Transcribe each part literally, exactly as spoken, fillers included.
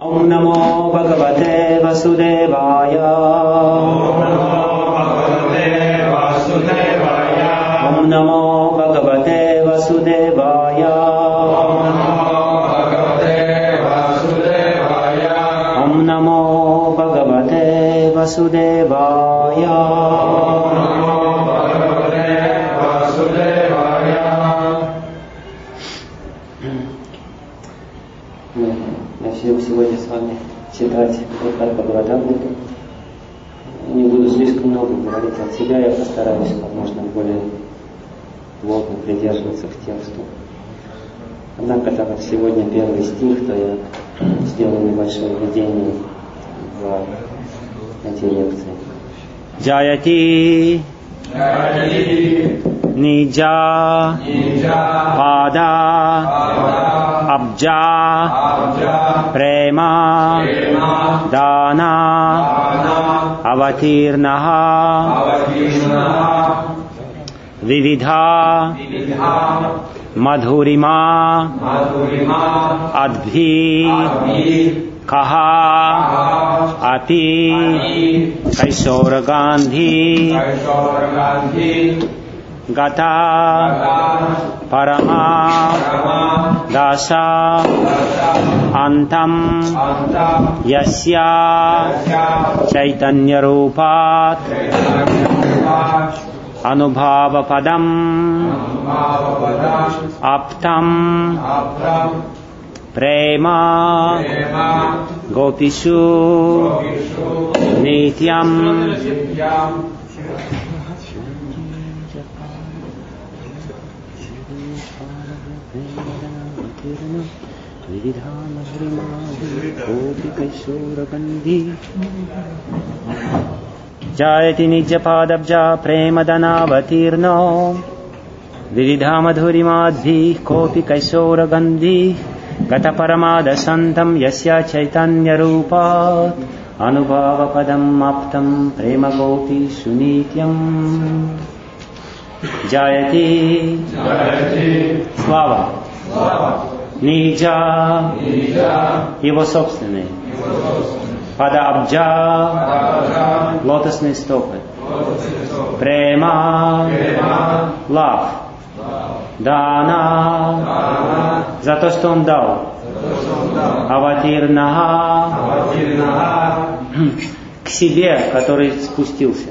Om Namo Bhagavate Vasudevaya. Om Namo Bhagavate Vasudevaya. Om Namo Bhagavate Vasudevaya. Начнем сегодня с вами читать Бхагаватамриту. Не буду слишком много говорить от себя, я постараюсь как можно более плотно придерживаться к тексту. Однако, так как сегодня первый стих, то я сделаю небольшое введение в эти лекции. Джаяти Ниджа Пада Абджа Према Дана Аватирнаха Вивидха Мадхурима Адбхи Каха Апи Кайшора Гандhi Gata Parama Dasa Antam Yasya Chaitanya Rupat Anubhava Padam Aptam Prema Gopishu Nityam Jayati Nijyapadabja Premadanavatirno Vividha Madhurimadhi Kopi Kaishora Gandhi Gata Paramada Santam Yasya Chaitanya Rupat Anubhava Padam Aptam Prema Gopi Sunityam Jayati Слава Ниджа, его собственный. Пада Абджа, лотосные стопы. Према, лав. Дана, за то, что он дал. Аватирнаха, к себе, который спустился.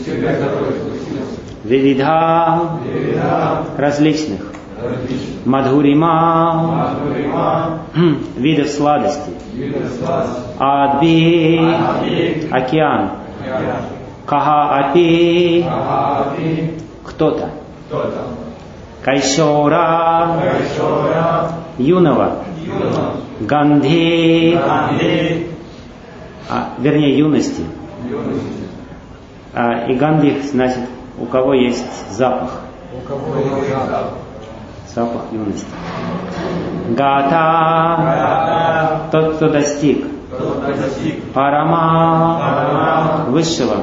Вивидха, различных. Мадхурима, видов сладости. Адби, океан. Каха апи, кто-то. Кайшора, юного. Гандhi, а, вернее юности. А, и Гандhi значит, у кого есть запах. Запах юности. Гата, тот, кто достиг. Парама, высшего.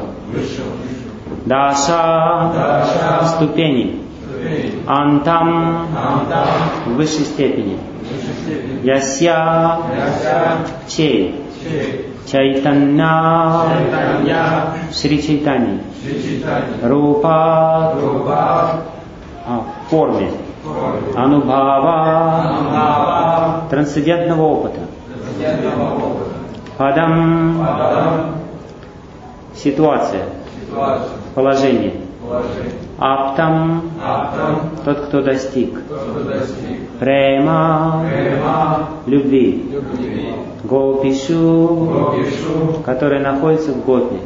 Даша, ступени. Антам, в высшей степени. Ясья, чей. Чайтанья, Шри Чайтани. Рупа, в форме. Анубхава, трансцендентного опыта. Падам, ситуация, положение. Аптам, тот, кто достиг. Према, любви. Гопишу, который находится в гопе.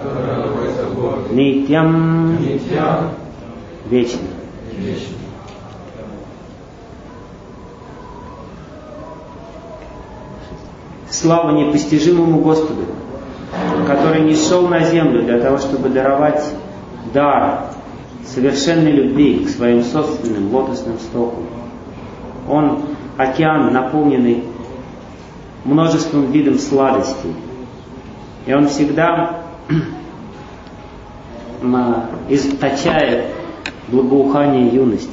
Нитьям, вечный. Слава непостижимому Господу, который не шел на землю для того, чтобы даровать дар совершенной любви к своим собственным лотосным стопам. Он океан, наполненный множеством видов сладостей. И он всегда источает благоухание юности.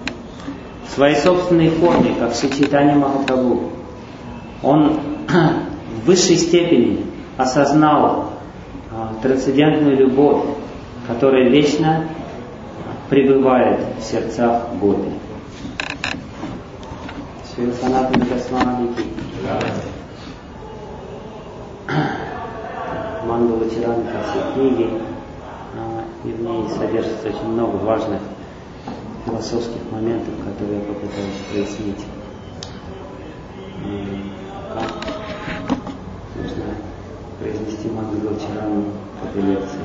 В своей собственной форме, как Шри Чайтанья Махапрабху, он в высшей степени осознал а, трансцендентную любовь, которая вечно пребывает в сердцах гопи. Шрила Санатана Госвами ки. Мангала Чараника, все книги, и в ней содержится очень много важных философских моментов, которые я попытаюсь прояснить. Как нужно произнести Мангала Чарану в этой лекции.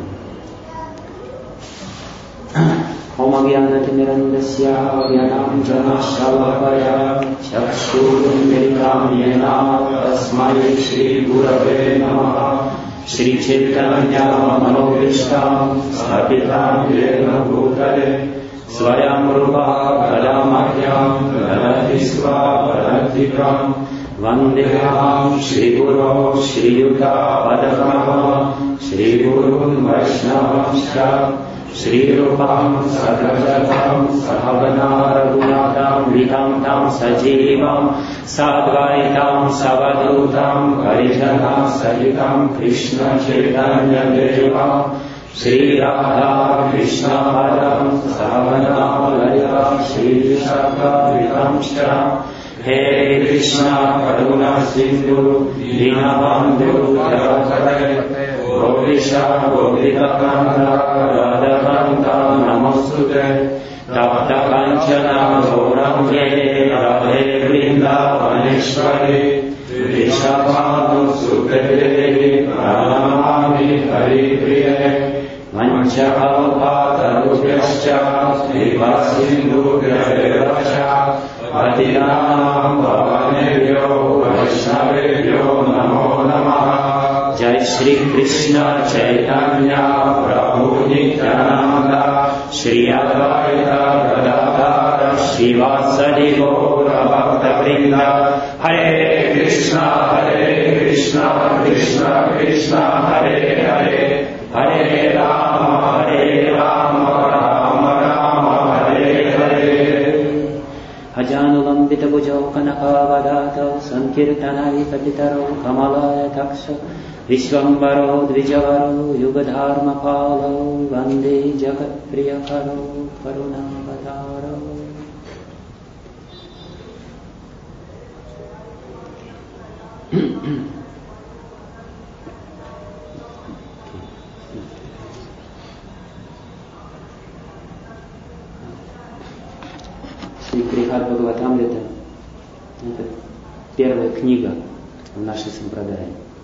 Om Agyanatimirandasya Gyanam Janashalakaya Chakshurumiritam Yena Tasmai Shri Gurave Namaha Shri Chaitanya Manovishtam Sapitam Yena Bhutale Svayam Rupa Kadamahyam Ganatisva Parantikam Vandeham Shri Guru Shri Yuta Padakama Shri Guru Vaishnavamsha Shri Rupam Sagrajatam Sahavana Raghunatam Vitamtam Sajivam Sadvaitam Savadutam Harijanam Sahitam Krishna Chaitanya Devam Shri Radha Krishna Padam Sahavana Lalita Shri Shaka Vitamsha He Krishna Karuna Sindhu Dinabandhu Yavatare Gopisha Gopikakanda Radhakanta Namostute Tapta Kanchana Gauramye Radhe Vrindavaneshwari Vishapanu Supere Pranamami Haripriye Manchakalpata Rupyascha Srivasindu Vyadevascha Patinam Bhavanevyo Vaishnavevyo Namo Namaha Jai Shri Krishna Chaitanya Prabhu Nityananda Shri Advaita Gadadhara Shivasadi Gaura Bhakta Vrinda Hare Krishna Hare Krishna Krishna Krishna Hare Hare Hare Rama Hare Rama Rama Rama Hare Hare Ajanulambita Bhujau Kanakavadato Sankirtanai Kapitaro Kamalaya Taksha Vishvambaro Dvijavaro Yugadharma Palo Vande Jagat Priyakaro Karunavadaro. Шри Крихат Бхагаватамрита — это первая книга в нашей сампрадае.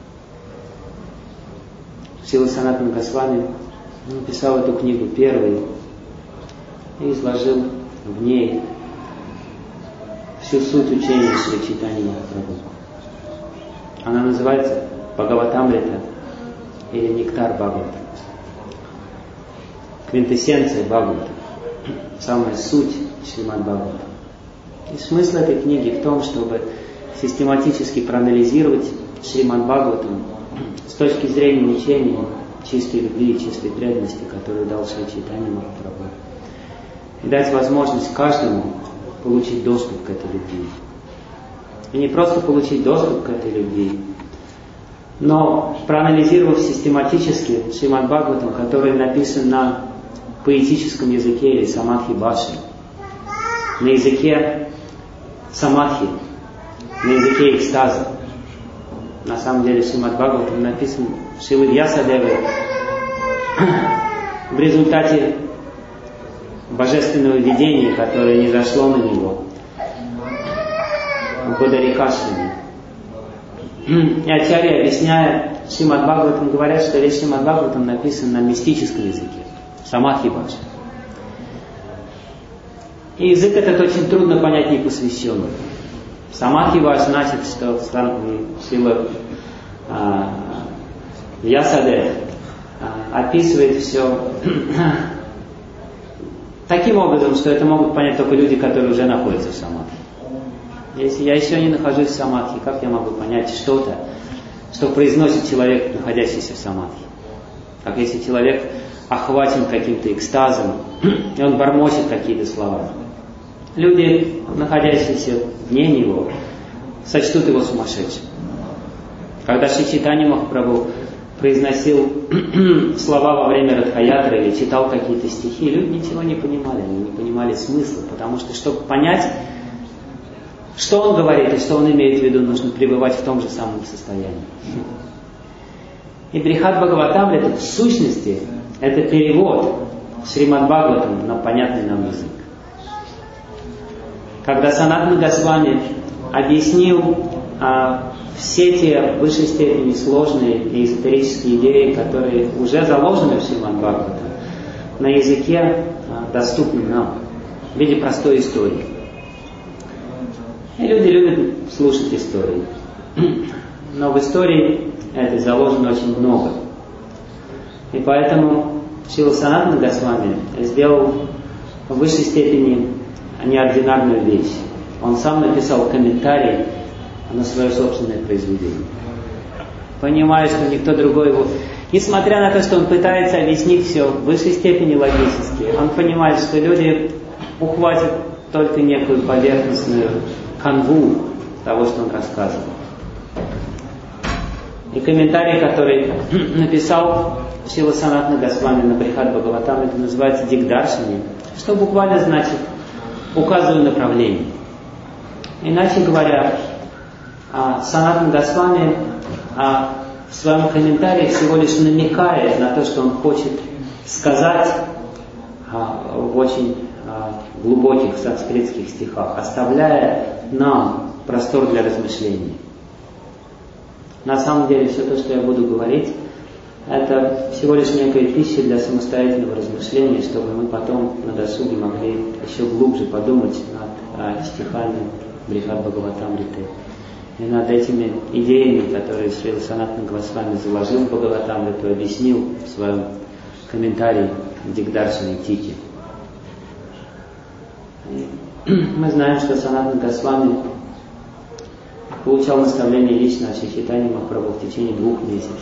Шрила Санатана Госвами написал эту книгу первой и изложил в ней всю суть учения Шри Чайтаньи Махапрабху. Она называется Бхагаватамрита или Нектар Бхагавата. Квинтэссенция Бхагавата, самая суть Шримад Бхагавата. И смысл этой книги в том, чтобы систематически проанализировать Шримад Бхагаватам с точки зрения учения чистой любви и чистой преданности, которую дал Шри Чайтанья Махапрабху. И дать возможность каждому получить доступ к этой любви. И не просто получить доступ к этой любви, но проанализировав систематически Шримад Бхагаватам, который написан на поэтическом языке или самадхи баши, на языке самадхи, на языке экстаза. На самом деле Шримад Бхагаватам написан Шрилой Вьясадевой в результате божественного видения, которое не зашло на него в Бадарикашване. И ачарьи, объясняя Шримад Бхагаватам, говорят, что весь Шримад Бхагаватам написан на мистическом языке, самадхи баши. И язык этот очень трудно понять непосвященным. Самадхи баши значит, что Шрила а, Вьясадев а, описывает все таким образом, что это могут понять только люди, которые уже находятся в самадхи. Если я еще не нахожусь в самадхи, как я могу понять что-то, что произносит человек, находящийся в самадхи? Как если человек охвачен каким-то экстазом, и он бормочет какие-то слова. Люди, находящиеся вне него, сочтут его сумасшедшим. Когда Шри Чайтанья Махапрабху произносил слова во время Радхаятры или читал какие-то стихи, люди ничего не понимали, они не понимали смысла, потому что, чтобы понять, что он говорит и что он имеет в виду, нужно пребывать в том же самом состоянии. И Брихад Бхагаватамрита в сущности это перевод Шримад Бхагаватам на понятный нам язык. Когда Санатана Госвами объяснил а, все те в высшей степени сложные и эзотерические идеи, которые уже заложены в Шримад Бхагаватам, на языке, а, доступном нам, в виде простой истории. И люди любят слушать истории. Но в истории это заложено очень много. И поэтому Шрила Санатана Госвами сделал в высшей степени неординарную вещь. Он сам написал комментарий на свое собственное произведение. Понимая, что никто другой его... Несмотря на то, что он пытается объяснить все в высшей степени логически, он понимает, что люди ухватят только некую поверхностную канву того, что он рассказывал. И комментарий, который написал Шрила Санатана Госвами на Брихад Бхагаватам, это называется Дигдаршини, что буквально значит «указываю направление». Иначе говоря, Санатана Госвами в своем комментарии всего лишь намекает на то, что он хочет сказать в очень глубоких санскритских стихах, оставляя нам простор для размышлений. На самом деле все то, что я буду говорить, это всего лишь некая пища для самостоятельного размышления, чтобы мы потом на досуге могли еще глубже подумать над стихами Брихад Бхагаватамриты и над этими идеями, которые Шрила Санатана Госвами заложил в Бхагаватамриту, объяснил в своем комментарии Дигдаршини Тики. Мы знаем, что Санатана Госвами получал наставление лично от Шри Чайтаньи Махапрабху в течение двух месяцев.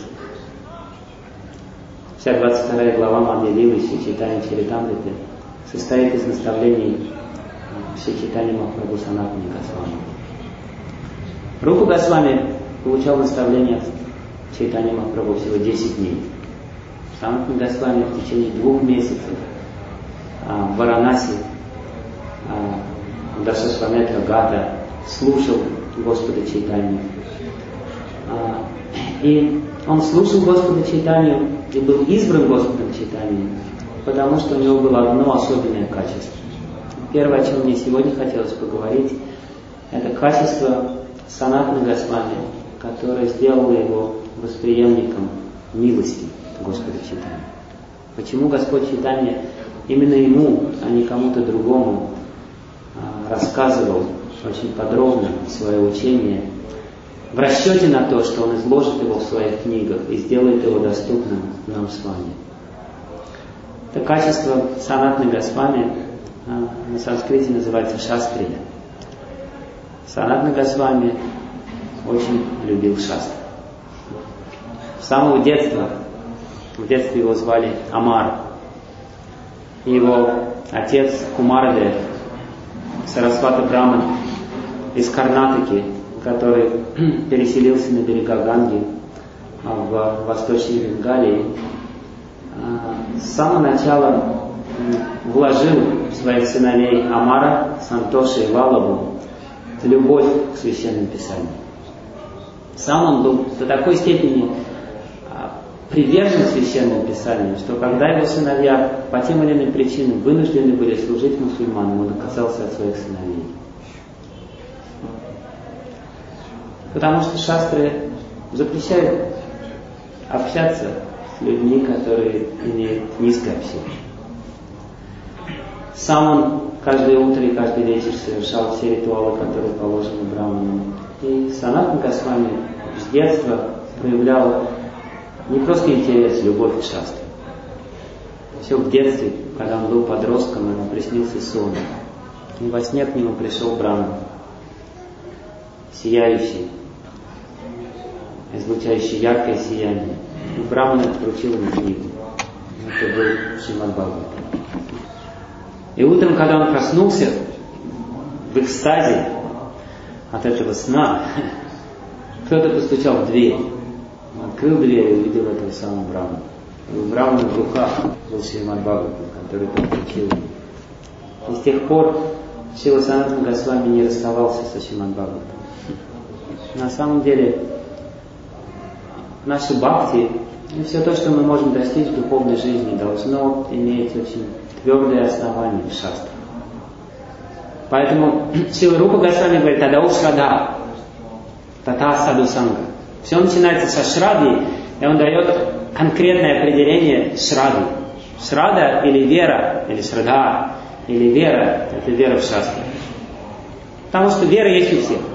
Вся двадцать вторая глава Мадья-лилы Шри Чайтаньи Чаритамриты состоит из наставлений Шри Чайтаньи Махапрабху Санатане Госвами. Рупа Госвами получал наставление от Чайтаньи Махапрабху всего десять дней. Санатана Госвами в течение двух месяцев в Варанаси, в Дашашваметра Гата слушал Господа Чайтанью. И он слушал Господа Чайтанью и был избран Господом Чайтанью, потому что у него было одно особенное качество. Первое, о чем мне сегодня хотелось поговорить, это качество Санатана Госвами, которое сделало его восприемником милости Господа Чайтаньи. Почему Господь Чайтанья именно ему, а не кому-то другому, рассказывал очень подробно свое учение в расчете на то, что он изложит его в своих книгах и сделает его доступным нам с вами. Это качество Санатана Госвами на санскрите называется шастрия. Санатана Госвами очень любил шастры. С самого детства, в детстве его звали Амар. Его отец Кумарадев, Сарасвата Браман из Карнатаки, который переселился на берега Ганги в Восточной Бенгалии, с самого начала вложил в своих сыновей Амара, Сантоши и Валабу любовь к Священному Писанию. Сам он был до такой степени привержен Священному Писанию, что когда его сыновья по тем или иным причинам вынуждены были служить мусульманам, он отказался от своих сыновей. Потому что шастры запрещают общаться с людьми, которые имеют низкое общение. Сам он каждое утро и каждый вечер совершал все ритуалы, которые положены браманам. И Санатана Госвами с детства проявлял не просто интерес, любовь к шастре. Все в детстве, когда он был подростком, ему приснился сон. И во сне к нему пришел браман, сияющий, излучающий яркое сияние. И браман вручил ему книгу. Это был Шримад Бхагаватам. И утром, когда он проснулся в экстазе от этого сна, кто-то постучал в дверь. открыл дверь и увидел этого самого Брахмана. И у Брахмана в руках был Шримад Бхагаватам, который там учил. И с тех пор Шрила Санатана Госвами не расставался со Шримад Бхагаватам. На самом деле, наши бхакти, и все то, что мы можем достичь в духовной жизни, должно иметь очень твердое основание в шастрах. Поэтому Шрила Рупа Госвами говорит: «Тадау шрада, тата саду санга». Все начинается со шрады, и он дает конкретное определение шрады. Шрада или вера, или шрада, или вера, это вера в шастры. Потому что вера есть у всех.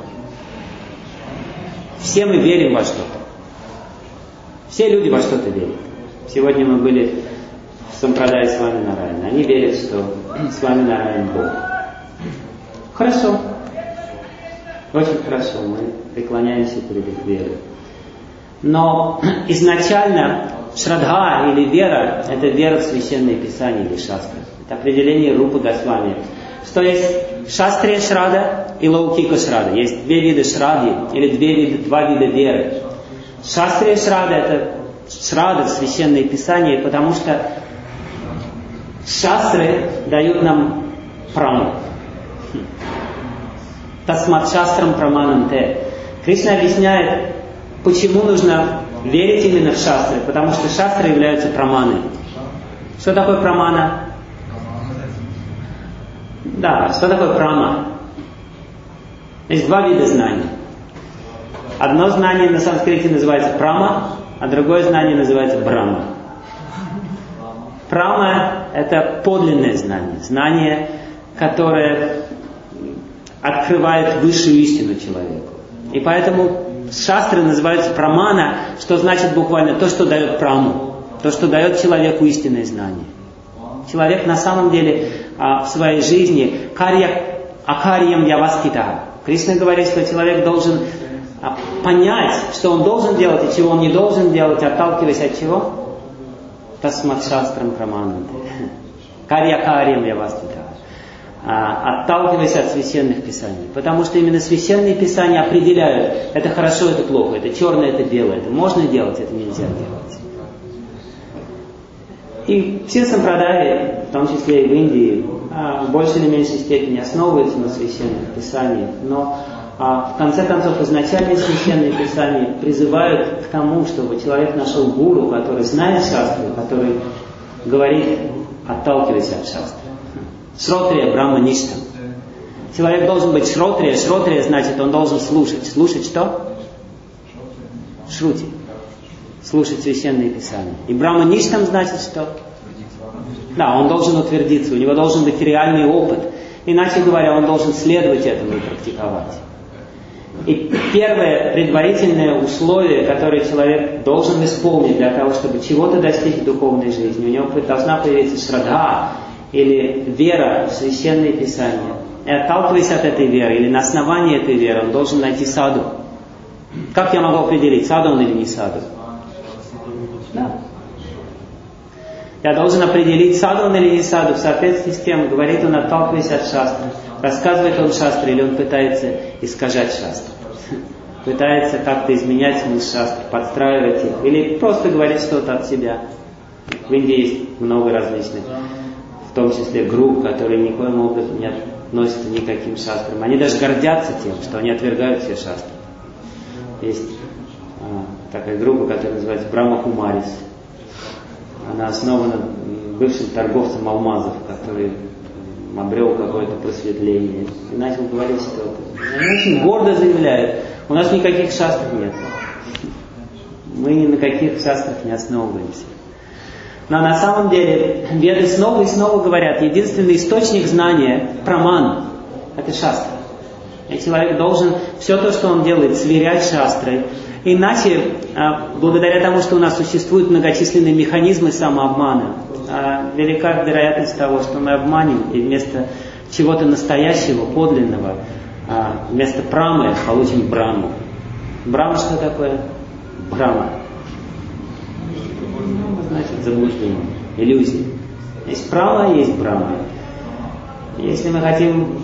Все мы верим во что-то. Все люди во что-то верят. Сегодня мы были в Сампрадае Свами Нараяна. Они верят, что Свами Нараян Бог. Хорошо. Очень хорошо. Мы преклоняемся перед их верой. Но изначально шрадха или вера – это вера в священные писания или шастры. Это определение Рупы Госвами. Что есть шастрия шрада и лаукика шрада. Есть две вида шрады или две вида, два вида веры. Шастрия шрада – это шрада в священные писания, потому что шастры дают нам праму. Тасмат шастрам праманам те. Кришна объясняет, почему нужно верить именно в шастры, потому что шастры являются праманой. Что такое прамана? Да, что такое прама? Есть два вида знаний. Одно знание на санскрите называется прама, а другое знание называется брама. Прама – это подлинное знание. Знание, которое открывает высшую истину человеку. И поэтому шастры называются прамана, что значит буквально то, что дает праму, то, что дает человеку истинное знание. Человек на самом деле а, в своей жизни карья акарьям яваскита. Кришна говорит, что человек должен а, понять, что он должен делать и чего он не должен делать, отталкиваясь от чего? Тасмат шастрам прамананте. Карья акарьям яваскита. А, отталкиваясь от священных писаний. Потому что именно священные писания определяют, это хорошо, это плохо, это черное, это белое, это можно делать, это нельзя делать. И все сампрадаи, в том числе и в Индии, в большей или меньшей степени основываются на священных писаниях, но в конце концов изначальные священные писания призывают к тому, чтобы человек нашел гуру, который знает шастры, который говорит, отталкиваясь от шастры. Шротрия брахмаништам. Человек должен быть шротрия. Шротрия значит, он должен слушать. Слушать что? Шрути. Слушать священные писания. И брахмаништам значит что? Да, он должен утвердиться, у него должен быть реальный опыт. Иначе говоря, он должен следовать этому и практиковать. И первое предварительное условие, которое человек должен исполнить для того, чтобы чего-то достичь в духовной жизни, у него должна появиться шрадха, или вера в священные писания. И отталкиваясь от этой веры, или на основании этой веры, он должен найти саду. Как я могу определить, саду он или не саду? Да. Я должен определить, саду он или не саду, в соответствии с тем, говорит он, отталкиваясь от шастры. Рассказывает он шастры, или он пытается искажать шастры. Пытается как-то изменять смысл шастр, подстраивать их. Или просто говорит что-то от себя. В Индии есть много различных, в том числе групп, которые никоим образом не относятся ни к каким шастрам. Они даже гордятся тем, что они отвергают все шастры. Есть а, такая группа, которая называется Брахма Кумарис. Она основана бывшим торговцем алмазов, который обрел какое-то просветление и начал говорить что-то. Они очень гордо заявляют, у нас никаких шастр нет. Мы ни на каких шастрах не основываемся. Но на самом деле веды снова и снова говорят, единственный источник знания, праман, это шастра. И человек должен все то, что он делает, сверять с шастрой. Иначе, благодаря тому, что у нас существуют многочисленные механизмы самообмана, велика вероятность того, что мы обманем, и вместо чего-то настоящего, подлинного, вместо прамы получим браму. Брама что такое? Брама. Значит, заблуждение, иллюзия. Есть прама, есть брама. Если мы хотим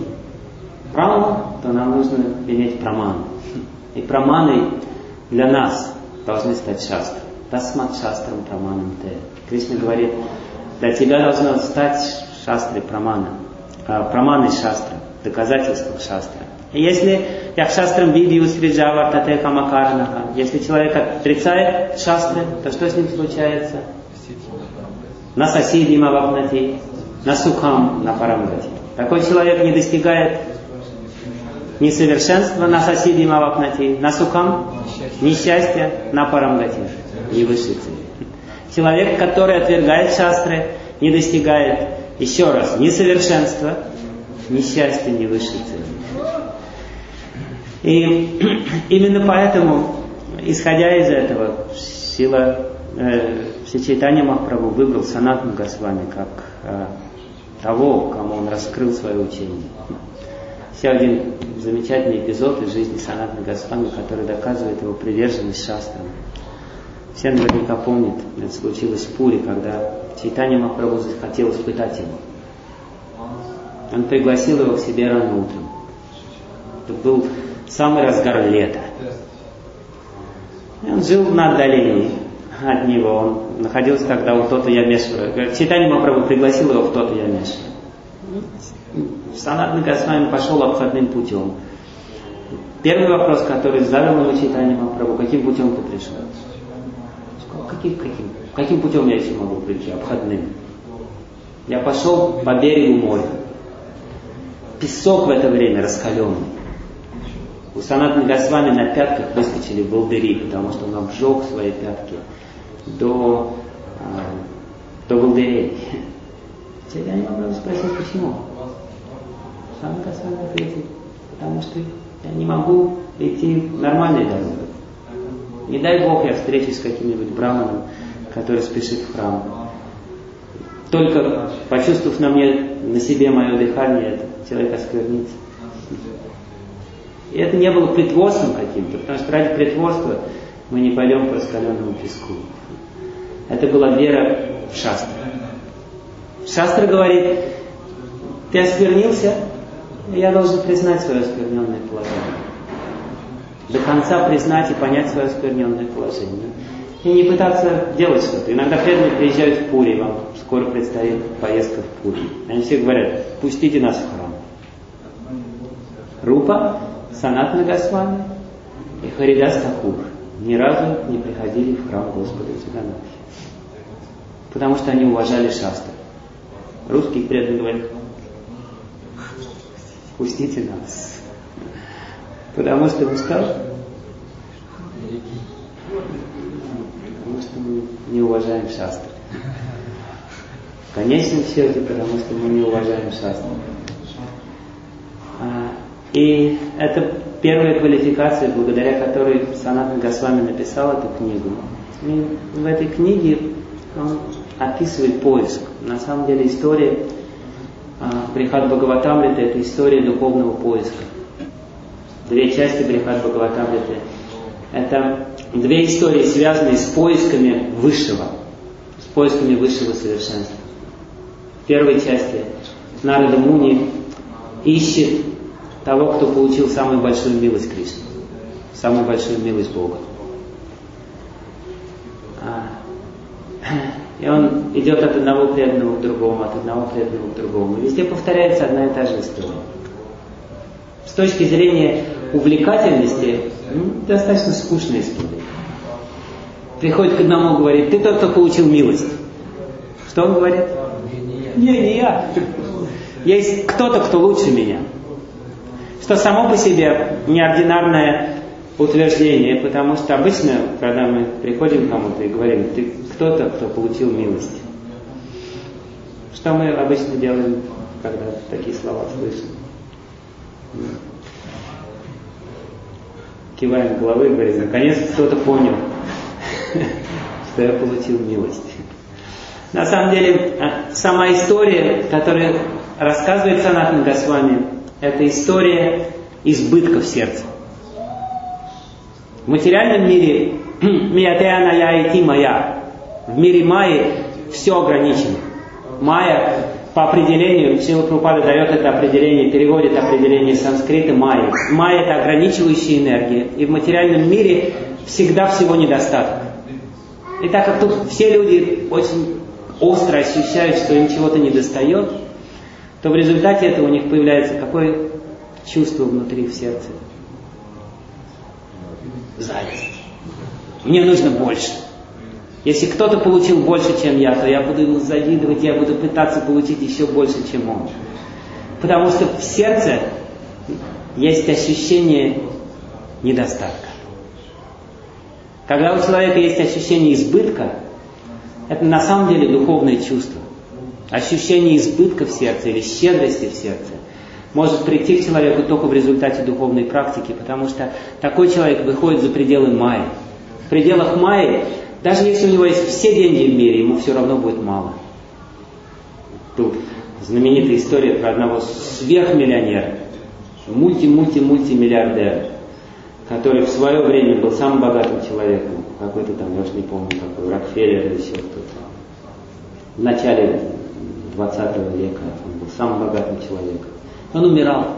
праму, то нам нужно иметь праману. И праманой для нас должны стать шастрой. Тасмат шастрам праманам те. Кришна говорит, для тебя должно стать шастрой прамана. Праманой шастра, доказательством шастра. И если я в шастрам виде усриджава тате камакарнаха, если человек отрицает шастры, то что с ним случается? На соседи мавапнати, на сукам, на парамгати. Такой человек не достигает несовершенства на соседи мавапнати, на сукам, несчастья, на парамгати, не высшей цели. Человек, который отвергает шастры, не достигает, еще раз, несовершенства, несчастья, не высшей цели. И именно поэтому, исходя из этого, Шрила э, Шри Чайтанья Махапрабху выбрал Санатану Госвами как э, того, кому он раскрыл свое учение. Еще один замечательный эпизод из жизни Санатаны Госвами, который доказывает его приверженность шастрам. Все наверняка помнят, это случилось в Пури, когда Чайтанья Махапрабху захотел испытать его. Он пригласил его к себе рано утром. Это был самый разгар лета. И он жил на отдалении от него. Он находился тогда у Тота Ямешвара. Чайтанья Махапрабху пригласил его в Тота Ямешвара. Санатана Госвами пошел обходным путем. Первый вопрос, который задал ему Чайтанья Махапрабху: каким путем ты пришел? Каким, каким? Каким путем я еще могу прийти? Обходным. Я пошел по берегу моря. Песок в это время раскаленный. У Санатаны Госвами на пятках выскочили волдыри, потому что он обжег свои пятки до, э, до волдырей. Чайтанья Махапрабху спросил, почему? Санатана Госвами ответил: потому что я не могу идти нормальной дорогой. Не дай Бог я встречусь с каким-нибудь браманом, который спешит в храм. Только почувствовав на мне, на себе мое дыхание, этот человек осквернится. И это не было притворством каким-то, потому что ради притворства мы не пойдем по раскаленному песку. Это была вера в шастру. Шастра говорит: ты осквернился, и я должен признать свое оскверненное положение. До конца признать и понять свое оскверненное положение. И не пытаться делать что-то. Иногда преданные приезжают в Пури, вам скоро предстоит поездка в Пури. Они все говорят: пустите нас в храм. Рупа, Санатана Госвами и Харидас Такур ни разу не приходили в храм Господа Джаганнатха. Потому что они уважали шастры. Русские преданные говорят: пустите нас. Потому что мы скажем, потому что мы не уважаем шастры. В конечном счете, потому что мы не уважаем шастры. И это первая квалификация, благодаря которой Санатана Госвами написал эту книгу. И в этой книге он описывает поиск. На самом деле история Брихад Бхагаватамриты — это история духовного поиска. Две части Брихад Бхагаватамриты — это две истории, связанные с поисками высшего, с поисками высшего совершенства. В первой части Нарада Муни ищет того, кто получил самую большую милость Кришны, самую большую милость Бога. И он идет от одного преданного к другому, от одного преданного к другому. И везде повторяется одна и та же история. С точки зрения увлекательности, ну, достаточно скучная история. Приходит к одному и говорит: ты тот, кто получил милость. Что он говорит? Не, не я. Есть кто-то, кто лучше меня. Что само по себе неординарное утверждение, потому что обычно, когда мы приходим к кому-то и говорим: ты кто-то, кто получил милость. Что мы обычно делаем, когда такие слова слышим? Киваем головой и говорим: наконец кто-то понял, что я получил милость. На самом деле, сама история, которую рассказывает Санатана Госвами, это история избытков сердца. В материальном мире миятеяна я идти моя. В мире майи все ограничено. Майя по определению, Шрила Прабхупада дает это определение, переводит определение санскрита майя. Майя — это ограничивающая энергия. И в материальном мире всегда всего недостаток. И так как тут все люди очень остро ощущают, что им чего-то недостает, то в результате этого у них появляется какое чувство внутри в сердце? Зависть. Мне нужно больше. Если кто-то получил больше, чем я, то я буду ему завидовать, я буду пытаться получить еще больше, чем он. Потому что в сердце есть ощущение недостатка. Когда у человека есть ощущение избытка, это на самом деле духовное чувство. Ощущение избытка в сердце или щедрости в сердце может прийти к человеку только в результате духовной практики, потому что такой человек выходит за пределы майи. В пределах майи, даже если у него есть все деньги в мире, ему все равно будет мало. Тут знаменитая история про одного сверхмиллионера, мульти-мульти-мультимиллиардера, который в свое время был самым богатым человеком, какой-то там, я уж не помню какой, Рокфеллер или еще кто-то. В начале двадцатого века он был самым богатым человеком. Он умирал.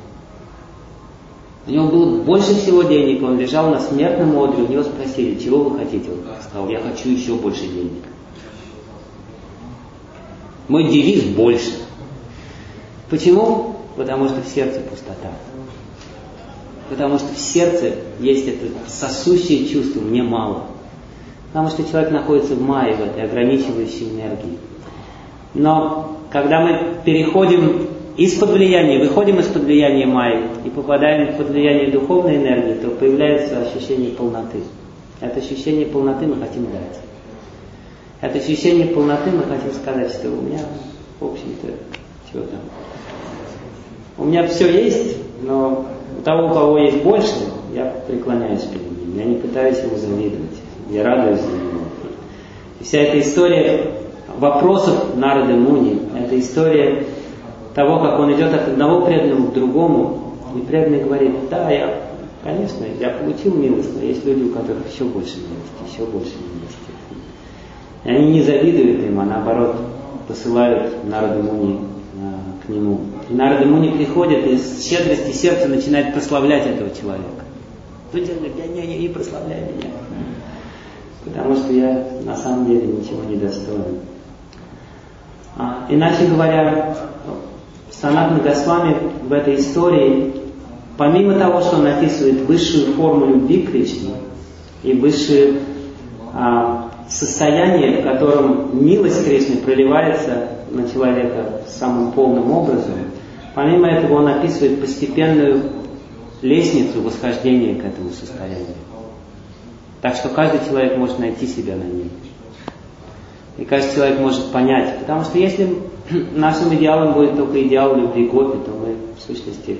У него было больше всего денег, он лежал на смертном одре, у него спросили, чего вы хотите? Он сказал, я хочу еще больше денег. Мой девиз больше. Почему? Потому что в сердце пустота. Потому что в сердце есть это сосущее чувство «мне мало». Потому что человек находится в майе, в этой ограничивающей энергии. Но когда мы переходим из-под влияния, выходим из-под влияния майи и попадаем под влияние духовной энергии, то появляется ощущение полноты. Это ощущение полноты мы хотим дать. Это ощущение полноты мы хотим сказать, что у меня, в общем-то, чего там. У меня все есть, но у того, у кого есть больше, я преклоняюсь перед ним. Я не пытаюсь ему завидовать. Я радуюсь за него. И вся эта история вопросов Нарады Муни, это история того, как он идет от одного преданного к другому, и преданный говорит, да, я, конечно, я получил милость, но есть люди, у которых еще больше милости, еще больше милости. И они не завидуют им, а наоборот посылают Нараду Муни к нему. И Нарада Муни приходит и с щедрости сердца начинает прославлять этого человека. Ну, не, не, не прославляй меня. Потому что я на самом деле ничего не достоин. А, иначе говоря, Санатана Госвами в этой истории, помимо того, что он описывает высшую форму любви к Кришне и высшее а, состояние, в котором милость Кришны проливается на человека самым полным образом, помимо этого он описывает постепенную лестницу восхождения к этому состоянию. Так что каждый человек может найти себя на ней. И каждый человек может понять. Потому что если нашим идеалом будет только идеал любви Гопи, то мы в сущности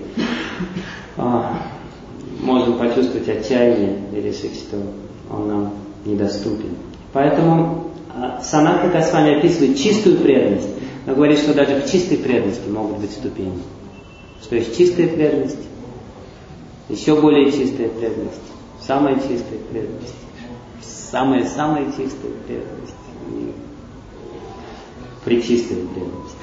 а, можем почувствовать отчаяние и решить, что он нам недоступен. Поэтому а, Санатана Госвами описывает чистую преданность, но говорит, что даже в чистой преданности могут быть ступени. Что есть чистая преданность, еще более чистая преданность, самая чистая преданность, самая-самая чистая преданность и пречистая преданность.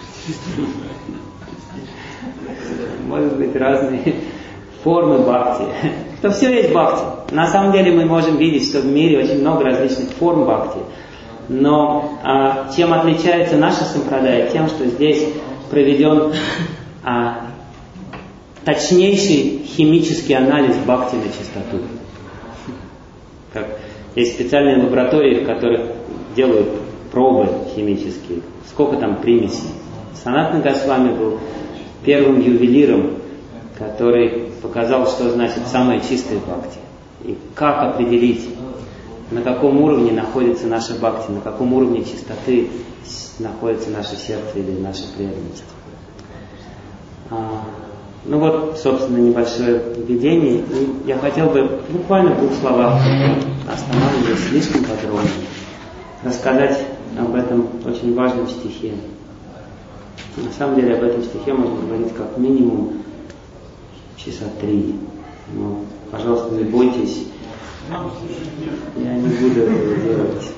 Может быть разные формы бхакти. То все есть бхакти. На самом деле мы можем видеть, что в мире очень много различных форм бхакти. Но а, чем отличается наша сампрадая? Тем, что здесь проведен а, точнейший химический анализ бхакти на чистоту. Как есть специальные лаборатории, в которых делают пробы химические. Сколько там примесей. Санатана Госвами был первым ювелиром, который показал, что значит самая чистая бхакти. И как определить, на каком уровне находится наша бхакти, на каком уровне чистоты находится наше сердце или наша преданность. А, ну вот, собственно, небольшое введение. И я хотел бы буквально в двух словах, останавливаясь слишком подробно, рассказать об этом очень важном стихе. На самом деле об этом стихе можно говорить как минимум часа три. Но, пожалуйста, не бойтесь. Я не буду этого делать.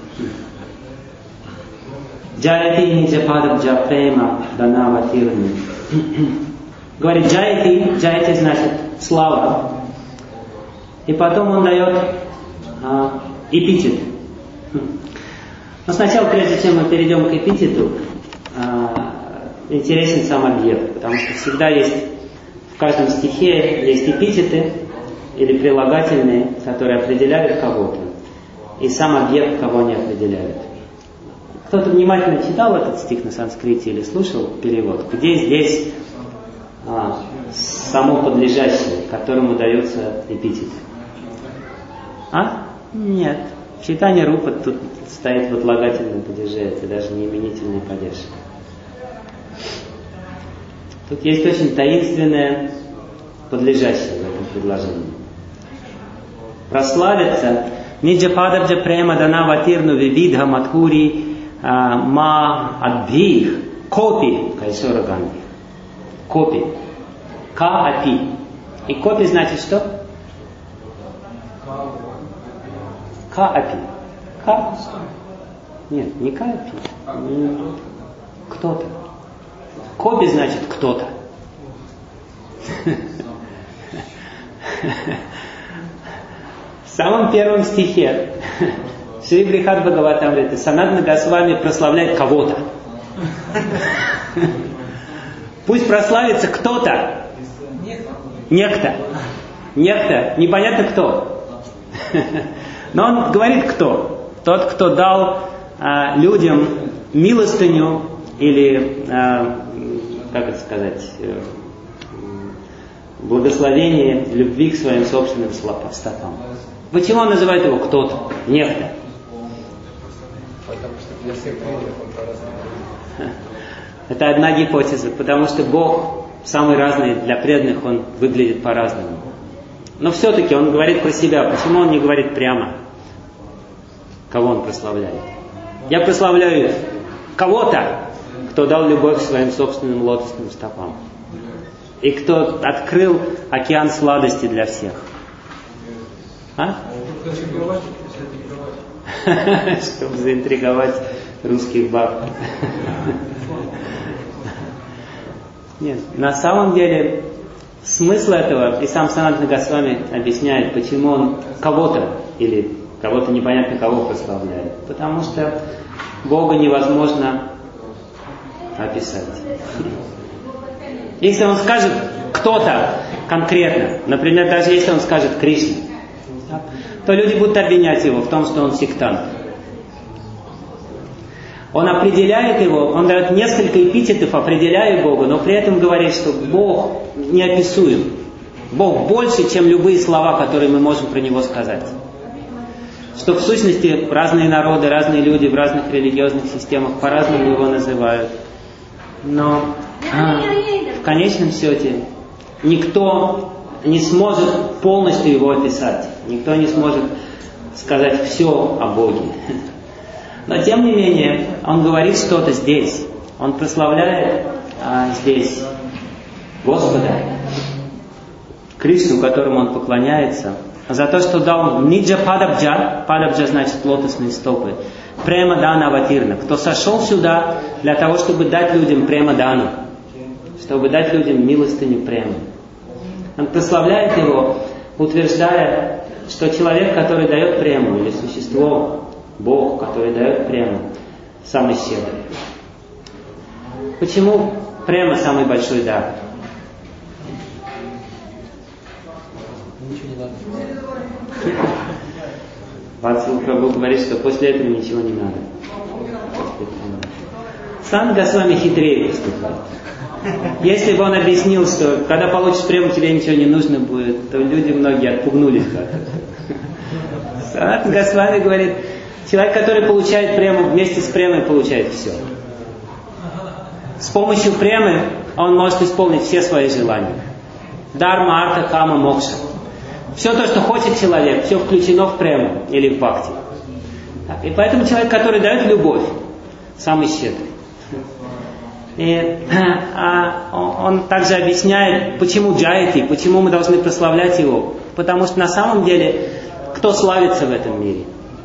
Джаяти ниджападам джапрема данаватирни. Говорит джаяти, джаяти значит слава. И потом он дает А, эпитет. Но сначала, прежде чем мы перейдем к эпитету, а, интересен сам объект, потому что всегда есть, в каждом стихе есть эпитеты или прилагательные, которые определяют кого-то, и сам объект, кого они определяют. Кто-то внимательно читал этот стих на санскрите или слушал перевод, где здесь а, само подлежащее, которому дается эпитет? А? Нет. Читание рупа тут стоит в отлагательном падеже, это даже не именительный падеж. Тут есть очень таинственное подлежащее в этом предложении. Прославится Ниджападарджа према дана ватирну вивидха матхури ма адбих копи кайсора ганди. Копи. Ка-апи. И копи значит что? Ка-апи. Ка? Нет, не ка-апи. Кто-то. Копи значит кто-то. В самом первом стихе Шри Брихад Бхагаватамрита Санатана Госвами прославляет кого-то. Пусть прославится кто-то. Некто. Некто. Непонятно кто. Но он говорит кто. Тот, кто дал а, людям милостыню или, а, как это сказать, благословение любви к своим собственным стопам. Почему он называет его кто-то? Некто. Потому что для всех преданных он по-разному. Это одна гипотеза, потому что Бог самый разный для преданных, он выглядит по-разному. Но все-таки он говорит про себя. Почему он не говорит прямо, кого он прославляет? Я прославляю кого-то, кто дал любовь своим собственным лотосным стопам. И кто открыл океан сладости для всех. А? Чтобы заинтриговать русских баб. Нет, на самом деле смысл этого, и сам Санатана Госвами объясняет, почему он кого-то или кого-то непонятно кого прославляет. Потому что Бога невозможно описать. Если он скажет кто-то конкретно, например, даже если он скажет Кришна, то люди будут обвинять его в том, что он сектант. Он определяет его, он дает несколько эпитетов, определяя Бога, но при этом говорит, что Бог неописуем. Бог больше, чем любые слова, которые мы можем про Него сказать. Что в сущности разные народы, разные люди в разных религиозных системах по-разному его называют. Но а, в конечном счете никто не сможет полностью его описать. Никто не сможет сказать все о Боге. Но тем не менее, он говорит что-то здесь. Он прославляет а, здесь Господа, Кришну, которому он поклоняется, за то, что дал Ниджа Падабджа, Падабджа значит лотосные стопы, Према Дана Аватирна, кто сошел сюда для того, чтобы дать людям Према Дану, чтобы дать людям милостыню Прему. Он прославляет его, утверждая, что человек, который дает Прему, или существо, Бог, который дает Прему, самый щедрый. Почему Према самый большой дар? Ничего не надо. Ватсал Прабху говорит, что после этого ничего не надо. Санатана Госвами хитрее поступает. Если бы он объяснил, что когда получишь прему, тебе ничего не нужно будет, то люди многие отпугнулись бы. Санатана Госвами говорит, человек, который получает прему, вместе с премой получает все. С помощью премы он может исполнить все свои желания. Дарма, арта, кама, мокша. Все то, что хочет человек, все включено в прему или в бхакти. Так, и поэтому человек, который дает любовь, самый щедрый. И а, он также объясняет, почему джайти, почему мы должны прославлять его. Потому что на самом деле, кто славится в этом мире?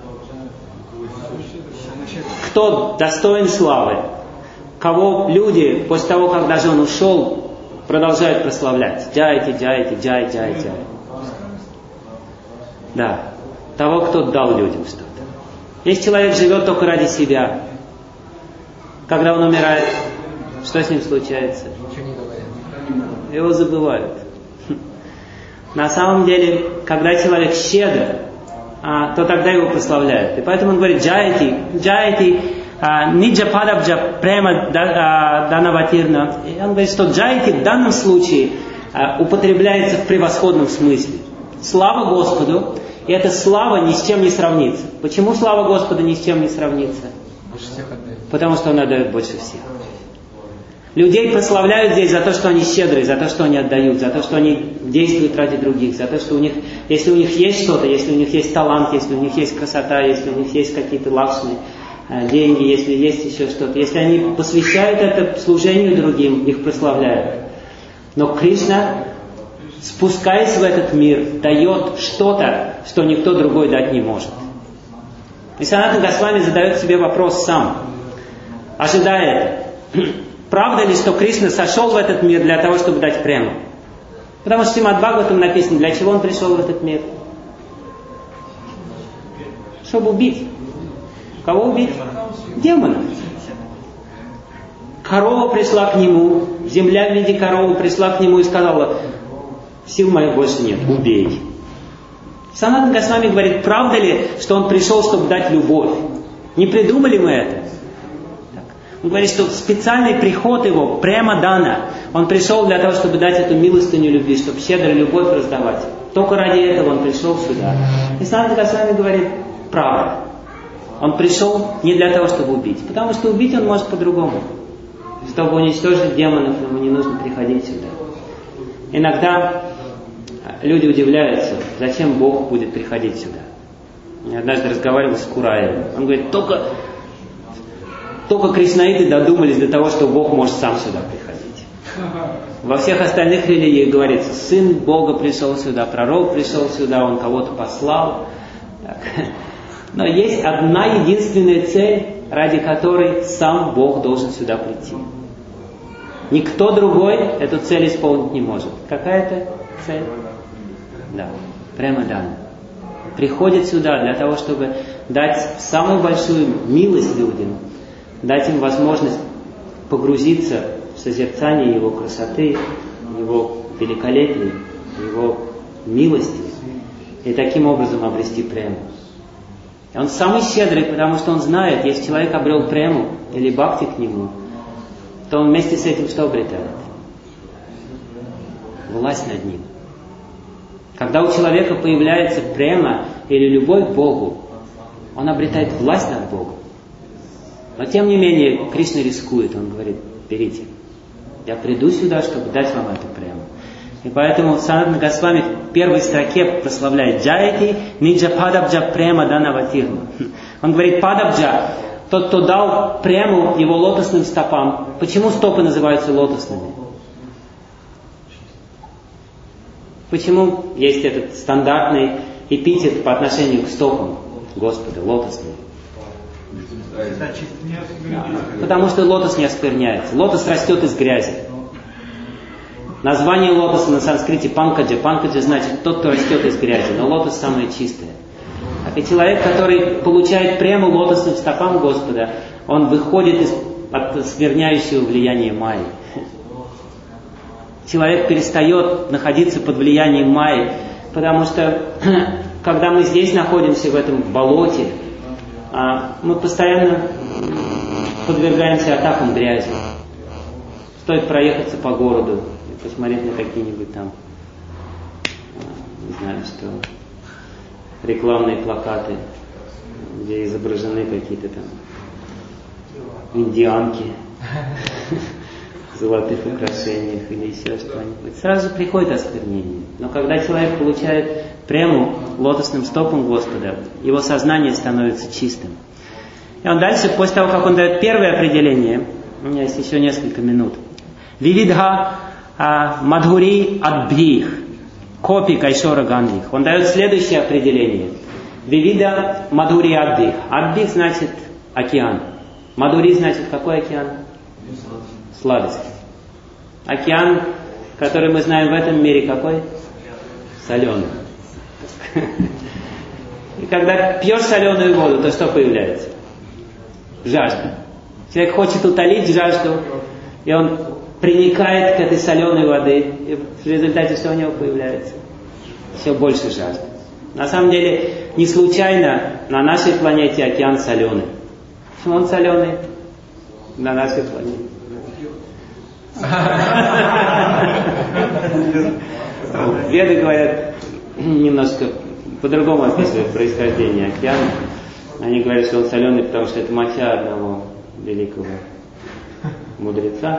Кто достоин славы? Кого люди, после того, как даже он ушел, продолжают прославлять? Джайти, джайти, джай, джай, джай. Да. того, кто дал людям что-то. Если человек живет только ради себя, когда он умирает, что с ним случается? Его забывают. На самом деле, когда человек щедр, то тогда его прославляют. И поэтому он говорит, джайти, джайти, ниджа падабджа према данаватирна. И он говорит, что джайти в данном случае употребляется в превосходном смысле. Слава Господу, и эта слава ни с чем не сравнится. Почему слава Господа ни с чем не сравнится? Потому что Он отдает больше всех. Людей прославляют здесь за то, что они щедрые, за то, что они отдают, за то, что они действуют ради других, за то, что у них, если у них есть что-то, если у них есть талант, если у них есть красота, если у них есть какие-то лакшми, деньги, если есть еще что-то, если они посвящают это служению другим, их прославляют. Но Кришна, спускаясь в этот мир, дает что-то, что никто другой дать не может. И Санатана Госвами задает себе вопрос сам, ожидая это. Правда ли, что Кришна сошел в этот мир для того, чтобы дать прему? Потому что в Шримад Бхагаватам написано, для чего он пришел в этот мир? Чтобы убить. Кого убить? Демонов. Корова пришла к нему, земля в виде коровы пришла к нему и сказала, сил моих больше нет, убей. Санатана Госвами говорит, правда ли, что он пришел, чтобы дать любовь? Не придумали мы это? Он говорит, что специальный приход его, према дана, он пришел для того, чтобы дать эту милостыню любви, чтобы щедро любовь раздавать. Только ради этого он пришел сюда. И Санатана Госвами говорит, правда. Он пришел не для того, чтобы убить, потому что убить он может по-другому. Чтобы уничтожить демонов, ему не нужно приходить сюда. Иногда люди удивляются, зачем Бог будет приходить сюда. Я однажды разговаривал с Кураевым. Он говорит, только... Только кришнаиты додумались до того, что Бог может сам сюда приходить. Во всех остальных религиях говорится, Сын Бога пришел сюда, пророк пришел сюда, он кого-то послал. Так. Но есть одна единственная цель, ради которой сам Бог должен сюда прийти. Никто другой эту цель исполнить не может. Какая это цель? Да, прямо дана. Приходит сюда для того, чтобы дать самую большую милость людям, дать им возможность погрузиться в созерцание Его красоты, Его великолепия, Его милости, и таким образом обрести прему. И он самый щедрый, потому что он знает, если человек обрел прему или бхакти к нему, то он вместе с этим что обретает? Власть над ним. Когда у человека появляется према или любовь к Богу, он обретает власть над Богом. Но тем не менее, Кришна рискует, он говорит, берите, я приду сюда, чтобы дать вам эту прему. И поэтому Санатана Госвами в первой строке прославляет Джайти Ниджа Падабджа Према Данаватирна. Он говорит, Падабджа, тот, кто дал прему его лотосным стопам. Почему стопы называются лотосными? Почему есть этот стандартный эпитет по отношению к стопам Господа, лотосный? Потому что лотос не оскверняется. Лотос растет из грязи. Название лотоса на санскрите панкаджа. Панкаджа значит тот, кто растет из грязи. Но лотос самое чистое. Так и человек, который получает прему лотосным стопам Господа, он выходит из, от оскверняющего влияния майи. Человек перестает находиться под влиянием майи, потому что когда мы здесь находимся в этом болоте, мы постоянно подвергаемся атакам грязи. Стоит проехаться по городу, посмотреть на какие-нибудь там, не знаю, что, рекламные плакаты, где изображены какие-то там индианки в золотых украшениях или еще что-нибудь. Сразу же приходит осквернение. Но когда человек получает прему лотосным стопам Господа, его сознание становится чистым. И он дальше, после того, как он дает первое определение, у меня есть еще несколько минут. Вивидха мадхури адбхих, копи кайшора гандих. Он дает следующее определение. Вивида мадхури адбхих. Адбхих значит океан. Мадхури значит какой океан? Сладость. Океан, который мы знаем в этом мире, какой? Соленый. И когда пьешь соленую воду, то что появляется? Жажда. Человек хочет утолить жажду, и он приникает к этой соленой воды, и в результате что у него появляется? Все больше жажды. На самом деле, не случайно на нашей планете океан соленый. Почему он соленый? На нашей планете. Веды говорят, немножко по-другому описывают происхождение океана. Они говорят, что он соленый, потому что это моча одного великого мудреца.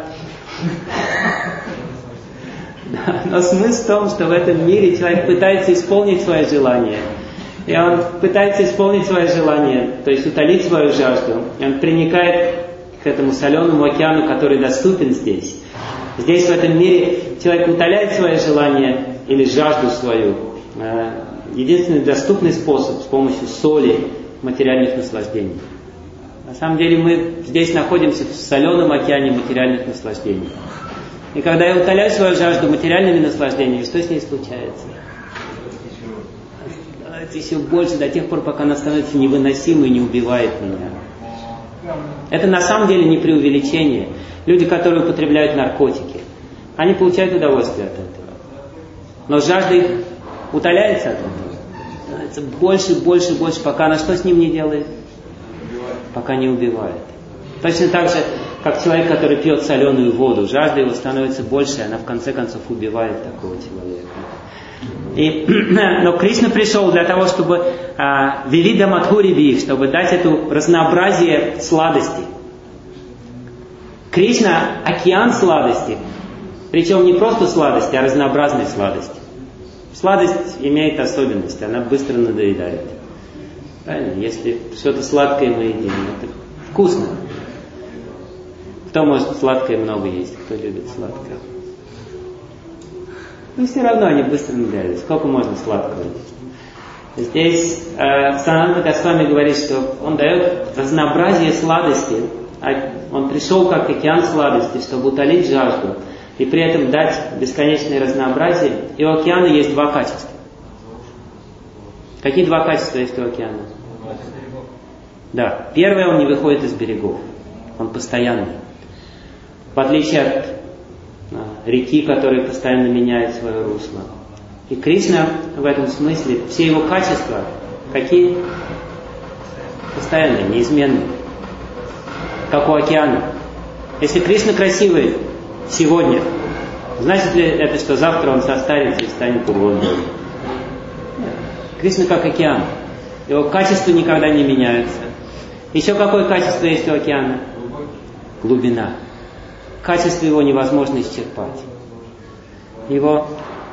Но смысл в том, что в этом мире человек пытается исполнить свое желание. И он пытается исполнить свое желание, то есть утолить свою жажду. И он приникает к этому соленому океану, который доступен здесь. Здесь, в этом мире, человек утоляет свое желание или жажду свою. Единственный доступный способ с помощью соли, материальных наслаждений. На самом деле мы здесь находимся в соленом океане материальных наслаждений. И когда я утоляю свою жажду материальными наслаждениями, что с ней случается? Становится еще больше до тех пор, пока она становится невыносимой и не убивает меня. Это на самом деле не преувеличение. Люди, которые употребляют наркотики, они получают удовольствие от этого. Но жажда их утоляется от этого. Становится больше, больше, больше, пока она что с ним не делает? Пока не убивает. Точно так же, как человек, который пьет соленую воду, жажда его становится больше, и она в конце концов убивает такого человека. И, но Кришна пришел для того, чтобы вивида мадхури бих, чтобы дать это разнообразие сладостей. Кришна – океан сладости, причем не просто сладости, а разнообразной сладости. Сладость имеет особенность, она быстро надоедает. Правильно? Если что-то сладкое мы едим, это вкусно. Кто может сладкое много есть? Кто любит сладкое? Но все равно они быстро надоедают. Сколько можно сладкого есть? Здесь э, Санатана Госвами говорит, что он дает разнообразие сладости. Он пришел как океан сладости, чтобы утолить жажду и при этом дать бесконечное разнообразие. И у океана есть два качества. Какие два качества есть у океана? Да. Первое, он не выходит из берегов. Он постоянный. В отличие от а, реки, которая постоянно меняет свое русло. И Кришна в этом смысле, все его качества, какие? Постоянные, неизменные. Как у океана. Если Кришна красивый сегодня, значит ли это, что завтра он состарится и станет уродом? Кришна как океан. Его качества никогда не меняются. Еще какое качество есть у океана? Глубина. Качество его невозможно исчерпать. Его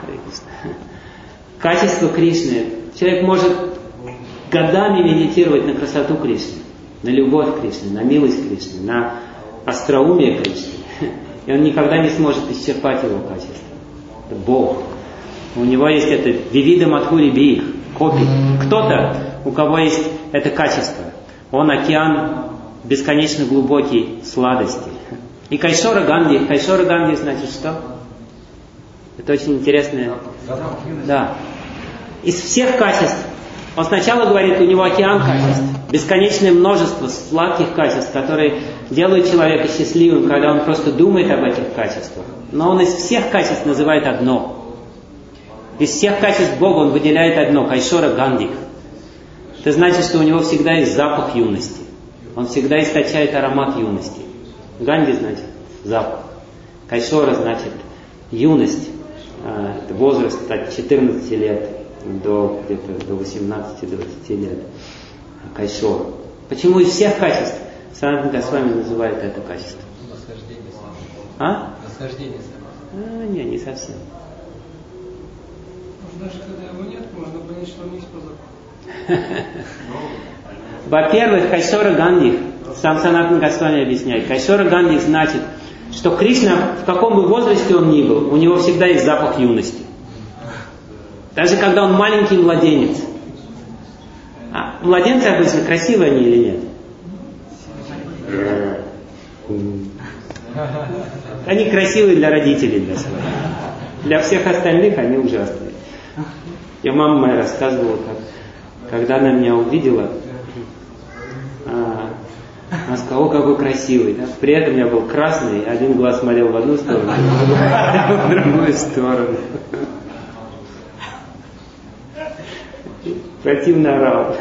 качество Кришны. Человек может годами медитировать на красоту Кришны, на любовь Кришны, на милость Кришны, на остроумие Кришны. И он никогда не сможет исчерпать его качество. Это Бог. У него есть это вивида мадхури бих, копи. Кто-то, у кого есть это качество, он океан бесконечно глубокий сладости. И Кайшора Ганди. Кайшора Ганди значит что? Это очень интересное. Да. Из всех качеств. Он сначала говорит, у него океан качеств. Бесконечное множество сладких качеств, которые делают человека счастливым, когда он просто думает об этих качествах. Но он из всех качеств называет одно. Из всех качеств Бога он выделяет одно. Кайшора Ганди. Это значит, что у него всегда есть запах юности. Он всегда источает аромат юности. Ганди значит запах. Кайшора значит юность. Это возраст от четырнадцати лет до где-то до восемнадцати-двадцати лет. Кайшора. Почему из всех качеств Санатана Госвами называет это качество? Наслаждение само. А? Наслаждение само. А, не, не совсем. Даже когда его нет, можно понять, что он есть по закону. Во-первых, Кайшора Ганди, сам Санатана Госвами объясняет, Кайшора Ганди значит, что Кришна, в каком бы возрасте он ни был, у него всегда есть запах юности. Даже когда он маленький младенец. А младенцы обычно красивые они или нет? Они красивые для родителей, для своих. Для всех остальных они ужасные. Я мама моя рассказывала, как когда она меня увидела, она сказала: о, какой красивый. Да? При этом я был красный, один глаз смотрел в одну сторону, в другую сторону. Противно орал.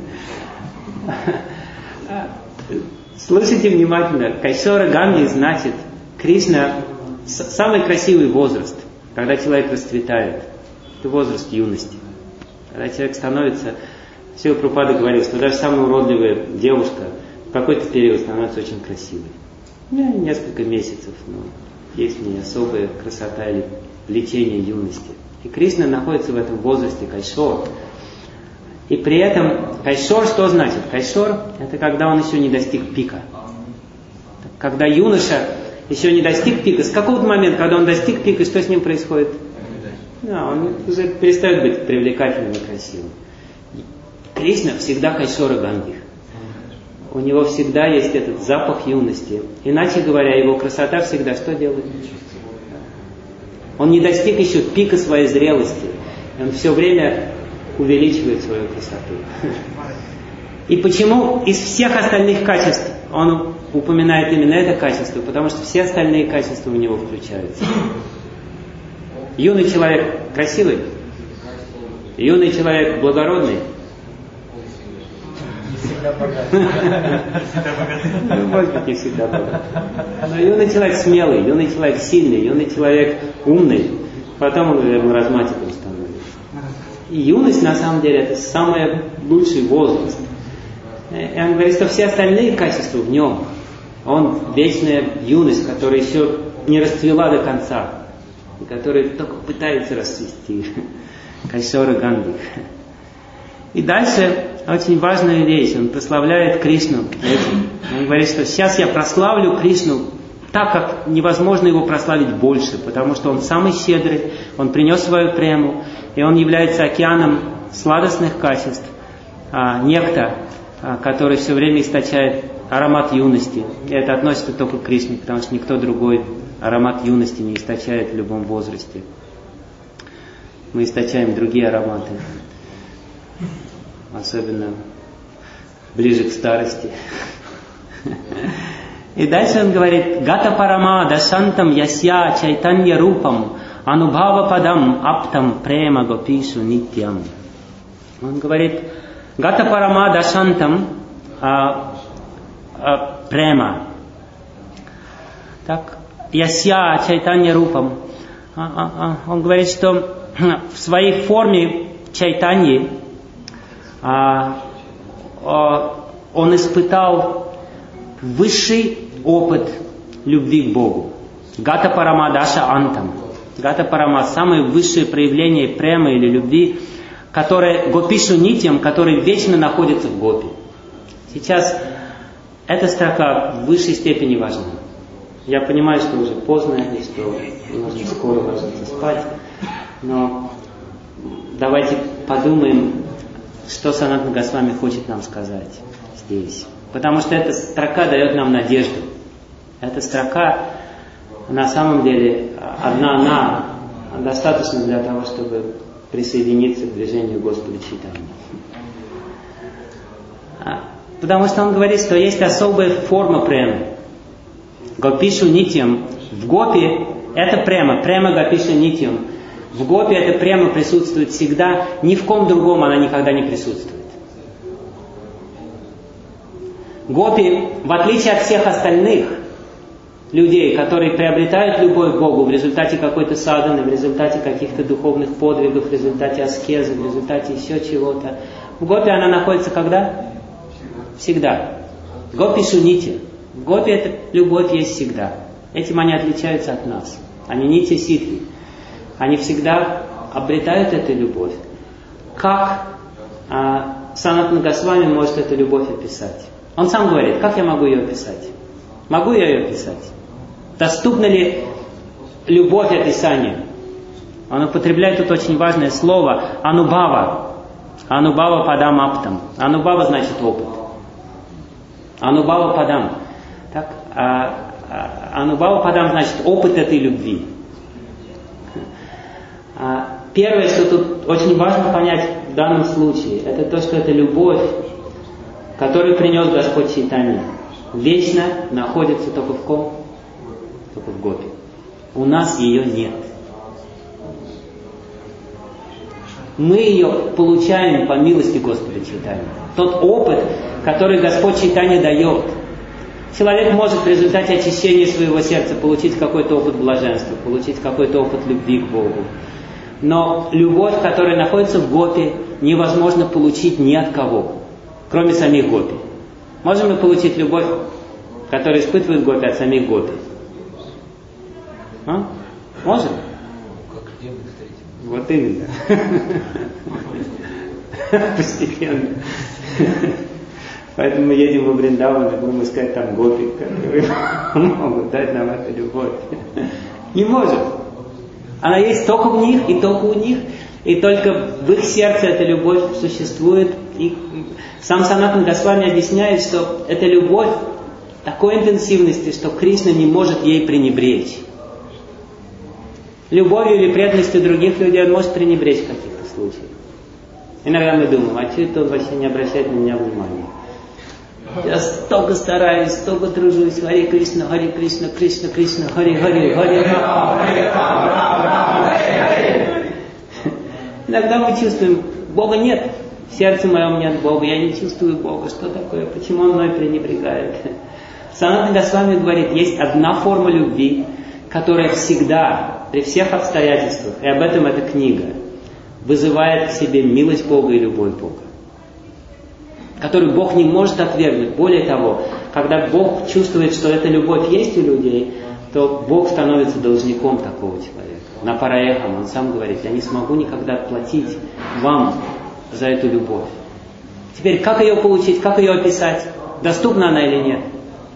Слушайте внимательно. Кайшора Ганги значит, Кришна, самый красивый возраст, когда человек расцветает. Это возраст юности. Когда человек становится, Шрила Прабхупада говорил, что даже самая уродливая девушка в какой-то период становится очень красивой. Ну, несколько месяцев, но есть в ней особая красота или влечение юности. И Кришна находится в этом возрасте Кайшор. И при этом Кайшор что значит? Кайшор — это когда он еще не достиг пика. Когда юноша еще не достиг пика, с какого-то момента, когда он достиг пика, что с ним происходит? Да, он уже перестает быть привлекательным и красивым. Кришна всегда Кайшора Ганги. У него всегда есть этот запах юности. Иначе говоря, его красота всегда что делает? Он не достиг еще пика своей зрелости. Он все время увеличивает свою красоту. И почему из всех остальных качеств он упоминает именно это качество? Потому что все остальные качества у него включаются. Юный человек красивый, юный человек благородный, ну, может быть, не всегда богатый. Но юный человек смелый, юный человек сильный, юный человек умный, потом он, наверное, разматиком становится. И юность, на самом деле, это самый лучший возраст. И он говорит, что все остальные качества в нем, он вечная юность, которая еще не расцвела до конца, и которая только пытается расцвести. Кайшора Ганги. И дальше очень важная вещь. Он прославляет Кришну этим. Он говорит, что сейчас я прославлю Кришну так, как невозможно его прославить больше, потому что он самый щедрый, он принес свою прему, и он является океаном сладостных качеств, а, некто, а, который все время источает аромат юности. И это относится только к Кришне, потому что никто другой аромат юности не источает в любом возрасте. Мы источаем другие ароматы, особенно ближе к старости. И дальше он говорит: Гата парама дашантам ясья чайтанья рупам анубхава падам аптам према гопишу нитьям. Он говорит: Гата парама дашантам а, а, према. Так, ясья чайтанья рупам. А, а, а. Он говорит, что в своей форме чайтаньи а, а, он испытал высший опыт любви к Богу. Гата парама даша антам. Гата парама — самое высшее проявление према или любви, которое гопишу нитьям, который вечно находится в гопи. Сейчас эта строка в высшей степени важна. Я понимаю, что уже поздно и что нужно скоро ложиться спать, но давайте подумаем, что Санатана Госвами хочет нам сказать здесь. Потому что эта строка дает нам надежду. Эта строка, на самом деле, одна она достаточно для того, чтобы присоединиться к движению Господа Чайтаньи. Потому что он говорит, что есть особая форма премы. Гопишу нитьям. В гопи это према. Према гопишу нитьям. В гопи эта према присутствует всегда. Ни в ком другом она никогда не присутствует. Гопи, в отличие от всех остальных людей, которые приобретают любовь к Богу в результате какой-то садханы, в результате каких-то духовных подвигов, в результате аскезы, в результате еще чего-то, в гопи она находится когда? Всегда. Гопи шунити. В гопи эта любовь есть всегда. Этим они отличаются от нас. Они нити ситхи. Они всегда обретают эту любовь. Как а, Санатана Госвами может эту любовь описать? Он сам говорит: как я могу ее описать? Могу я ее описать? Доступна ли любовь описанию? Он употребляет тут очень важное слово анубхава. Анубхава падам аптам. Анубхава значит опыт. Анубхава падам. Так, а, а, анубхава падам значит опыт этой любви. А, первое, что тут очень важно понять, в данном случае, это то, что это любовь, которую принес Господь Чайтанья, вечно находится только в ком? Только в гопе. У нас ее нет. Мы ее получаем по милости Господа Чайтаньи. Тот опыт, который Господь Чайтанья дает. Человек может в результате очищения своего сердца получить какой-то опыт блаженства, получить какой-то опыт любви к Богу. Но любовь, которая находится в гопе, невозможно получить ни от кого, кроме самих гопи. Можем мы получить любовь, которую испытывают гопи, от самих гопи? А? Можем? Как демон встретим. Вот именно. Постепенно. Поэтому мы едем во Вриндаван и будем искать там гопи, которые могут дать нам эту любовь. Не можем. Она есть только в них и только у них. И только в их сердце эта любовь существует. И сам Санатан Госвами объясняет, что эта любовь такой интенсивности, что Кришна не может ей пренебречь. Любовью или преданностью других людей он может пренебречь в каких-то случаях. Иногда мы думаем, а что это он вообще не обращает на меня внимания? Я столько стараюсь, столько тружусь. Хари Кришна, Хари Кришна, Кришна, Кришна, Хари Хари, Хари Хари. Иногда мы чувствуем, Бога нет, в сердце моем нет Бога, я не чувствую Бога. Что такое? Почему Он мной пренебрегает? Санатан Госвами говорит, есть одна форма любви, которая всегда, при всех обстоятельствах, и об этом эта книга, вызывает к себе милость Бога и любовь Бога, которую Бог не может отвергнуть. Более того, когда Бог чувствует, что эта любовь есть у людей, то Бог становится должником такого человека. На Параехам он сам говорит, я не смогу никогда отплатить вам за эту любовь. Теперь, как ее получить, как ее описать? Доступна она или нет?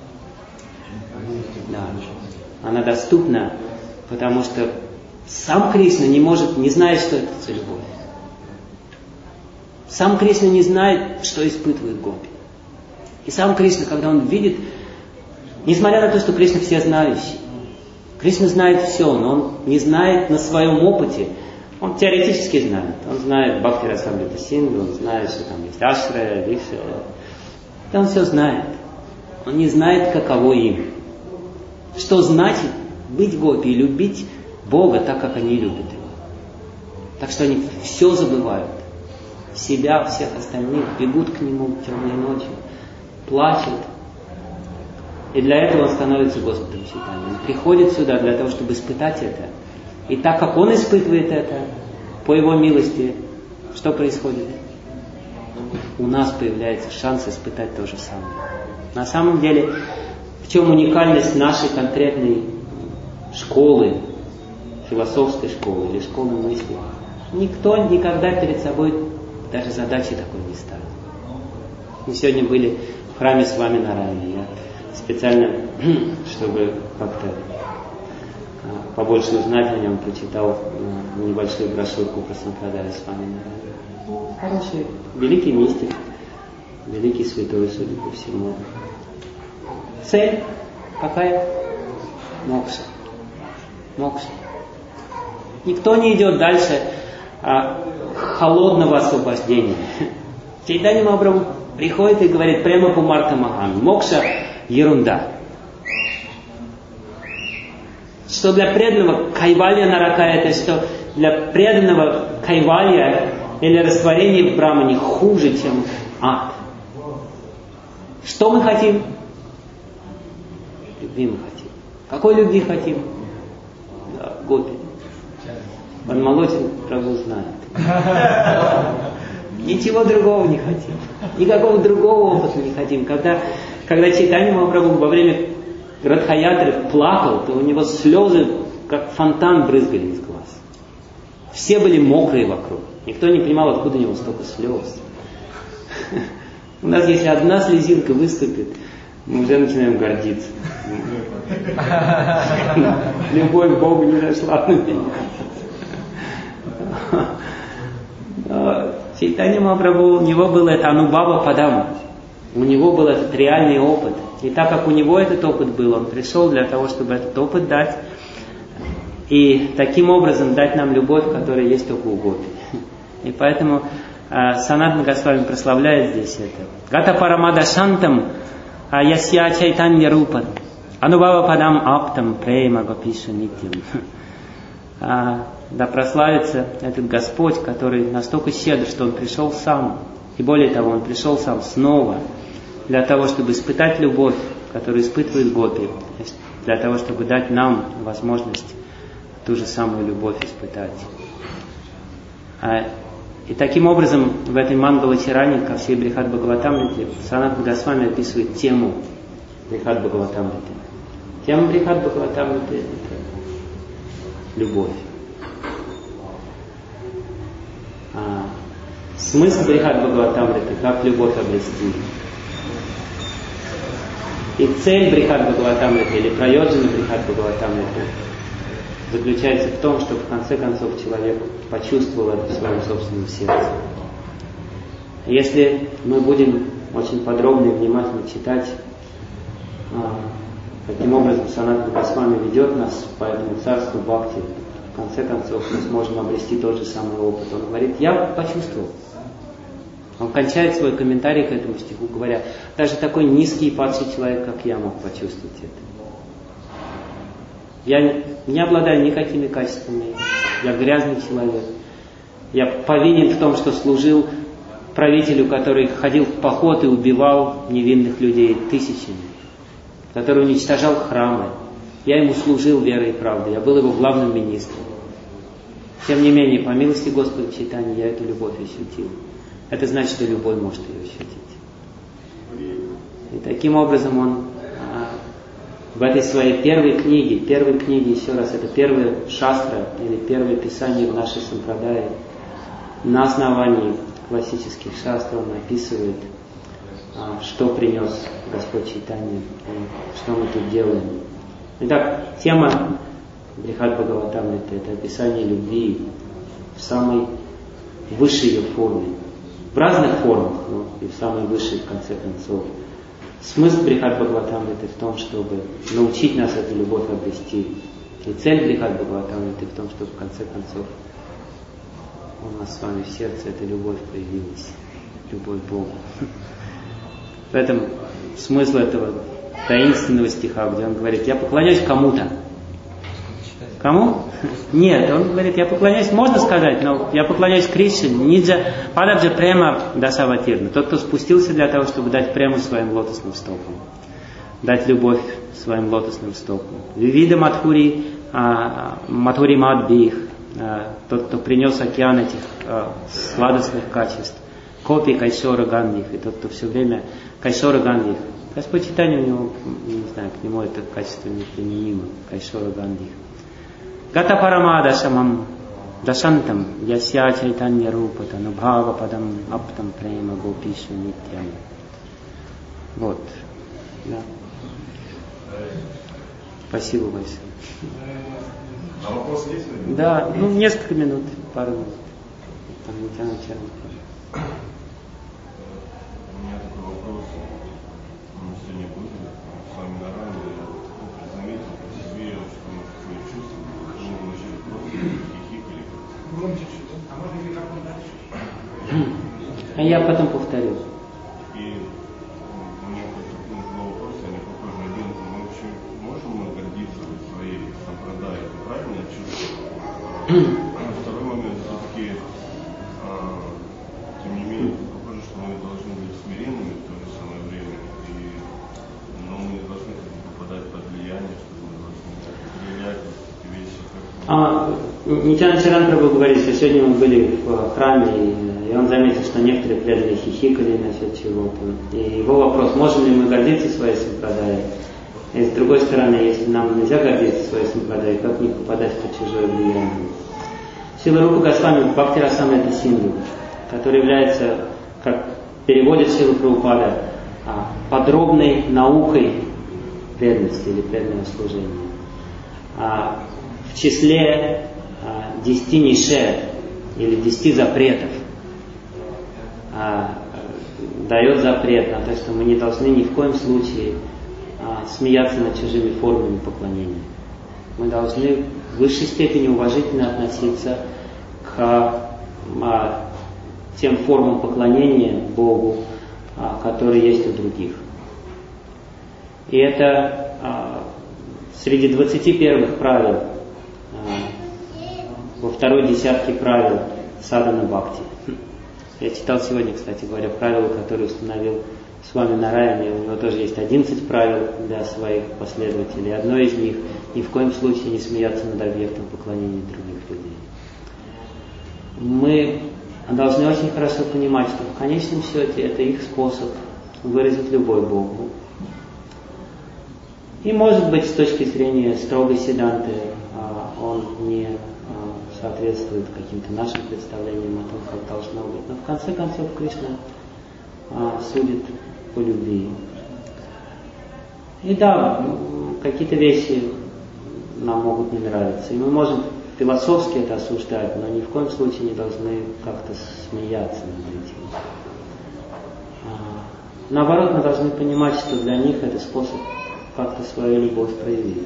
Да, она доступна, потому что сам Кришна не может, не знает, что это за любовь. Сам Кришна не знает, что испытывает гопи. И сам Кришна, когда он видит, несмотря на то, что Кришна всезнающий, Кришна знает все, но он не знает на своем опыте. Он теоретически знает. Он знает Бхакти Расамрита Синду, он знает, что там есть Ашрая, Вишая. Он все знает. Он не знает, каково им. Что значит быть гопи и любить Бога так, как они любят Его. Так что они все забывают. Себя, всех остальных, бегут к Нему темной ночью, плачут. И для этого он становится Господом Чайтаньей. Он приходит сюда для того, чтобы испытать это. И так как он испытывает это, по его милости, что происходит? У нас появляется шанс испытать то же самое. На самом деле, в чем уникальность нашей конкретной школы, философской школы или школы мысли? Никто никогда перед собой даже задачи такой не ставил. Мы сегодня были в храме с вами на Райне. Я специально, чтобы как-то побольше узнать о нем, прочитал небольшую брошюрку про Сампрадая с вами на Райне. Хороший, великий мистик, великий святой, судя по всему. Цель какая? Мокша. Мокша. Никто не идет дальше а, холодного освобождения. Чайтанья Махапрабху приходит и говорит прямо по Марта Махами. Мокша – ерунда. Что для преданного кайвалья нарака, это что для преданного кайвалья или растворение в Брамане хуже, чем ад. Что мы хотим? Любви мы хотим. Какой любви хотим? Да, гопи. Подмолотин Прабху знает. Ничего другого не хотим. Никакого другого опыта не хотим. Когда, когда Чайтанья Махапрабху во время Радхаятры плакал, то у него слезы, как фонтан, брызгали из глаз. Все были мокрые вокруг. Никто не понимал, откуда у него столько слез. У нас, если одна слезинка выступит, мы уже начинаем гордиться. Любовь к Богу не зашла на меня. Чайтанья Махапрабху, у него было это анубхава падам. У него был этот реальный опыт. И так как у него этот опыт был, он пришел для того, чтобы этот опыт дать. И таким образом дать нам любовь, которая есть только у гопи. И поэтому Санатана Госвами прославляет здесь это. Гата Парамада Шантам Ясья Чайтанья Рупан Анубава Падам Аптам Прейма Гопиша Нитьям. Да прославится этот Господь, который настолько щедр, что Он пришел сам. И более того, Он пришел сам снова для того, чтобы испытать любовь, которую испытывает Гопи, для того, чтобы дать нам возможность ту же самую любовь испытать. И таким образом в этой Мангала-Чаране, ко всей Брихат Бхагаватамрите, Санатана Госвами описывает тему Брихат Бхагаватамриты. Тема Брихат Бхагаватамриты – это любовь. А смысл Брихат Бхагаватамриты – как любовь обрести. И цель Брихат Бхагаватамриты или Прайоджана Брихат Бхагаватамриты заключается в том, чтобы в конце концов человек почувствовал это в своем собственном сердце. Если мы будем очень подробно и внимательно читать, каким образом Санатана Госвами ведет нас по этому царству бхакти, в конце концов мы сможем обрести тот же самый опыт. Он говорит: я почувствовал. Он кончает свой комментарий к этому стиху, говоря: даже такой низкий и падший человек, как я, мог почувствовать это. Я не обладаю никакими качествами, я грязный человек. Я повинен в том, что служил правителю, который ходил в поход и убивал невинных людей тысячами, который уничтожал храмы. Я ему служил верой и правдой, я был его главным министром. Тем не менее, по милости Господа Чайтаньи, я эту любовь ощутил. Это значит, что любой может ее ощутить. И таким образом он в этой своей первой книге, первой книге, еще раз, это первая шастра, или первое писание в нашей сампрадае, на основании классических шастр он описывает, что принес Господь Чайтанья, что мы тут делаем. Итак, тема Брихат Бхагаватамриты – это описание любви в самой высшей ее форме. В разных формах, но и в самой высшей, в конце концов. Смысл Брихат Бхагаватамриты в том, чтобы научить нас эту любовь обрести. И цель Брихат Бхагаватамриты в том, чтобы в конце концов у нас с вами в сердце эта любовь появилась. Любовь к Богу. В этом смысл этого таинственного стиха, где он говорит: я поклоняюсь кому-то. Кому? Нет, он говорит: я поклоняюсь, можно сказать, но я поклоняюсь Кришне, ниджа падабджа према дасаватирна. Тот, кто спустился для того, чтобы дать прему своим лотосным стопам, дать любовь своим лотосным стопам. Вивида Мадхури, Мадхури Мадбих, тот, кто принес океан этих а, сладостных качеств. Копи Кайшора Гандих, и тот, кто все время Кайшора Гандих. Господь Чайтанья, у него, не знаю, к нему это качество неприменимо. Кайшора Гандих. Гата Парама Дашамам Дашантам Ясья Чайтанья Рупата Нубхава Падам Аптам Према Гопишу Нитьям. Вот. Да. Спасибо большое. А вопрос есть? Да, ну несколько минут, пару минут. Там не тянут, тянут. У меня такой вопрос. Мы сегодня были с вами на ранее. Я заметил по себе, что мы свои чувства, что мы начали просто хихикали. Громче чуть, а можно микрофон дальше? А я потом повторю. И у меня такой вопрос, я не похож на один. Мы вообще можем мы гордиться своей сампрадай? Это правильное чувство? Второй момент, все-таки, тем не менее, похоже, что мы должны быть смиренными в то же самое время, и, но мы не должны попадать под влияние, что мы должны проявлять эти вещи. А, Нитьянанда Чаран Прабху говорит, что сегодня мы были в храме, и, и он заметил, что некоторые преданные хихикали насчет чего-то. И его вопрос: можем ли мы гордиться своей сампрадай? И с другой стороны, если нам нельзя гордиться своей сампрадай, как не попадать под чужое влияние? Шрила Рупа Госвами в Бхакти Расамрита Синдху, который является, как переводит Шрила Прабхупада, подробной наукой преданности или преданного служения. В числе десяти нишед или десяти запретов дает запрет на то, что мы не должны ни в коем случае смеяться над чужими формами поклонения. Мы должны в высшей степени уважительно относиться к тем формам поклонения Богу, которые есть у других. И это среди двадцати первых правил, во второй десятке правил Садхана Бхакти. Я читал сегодня, кстати говоря, правила, которые установил Свами Нараяна, и у него тоже есть одиннадцать правил для своих последователей. Одно из них — ни в коем случае не смеяться над объектом поклонения других людей. Мы должны очень хорошо понимать, что в конечном счете это их способ выразить любовь Богу. И, может быть, с точки зрения строгой седанты, он не соответствует каким-то нашим представлениям о том, как должно быть. Но в конце концов Кришна судит по любви. И да, какие-то вещи нам могут не нравиться. И мы можем философски это осуждать, но ни в коем случае не должны как-то смеяться над этим. Наоборот, мы должны понимать, что для них это способ как-то свою любовь проявить.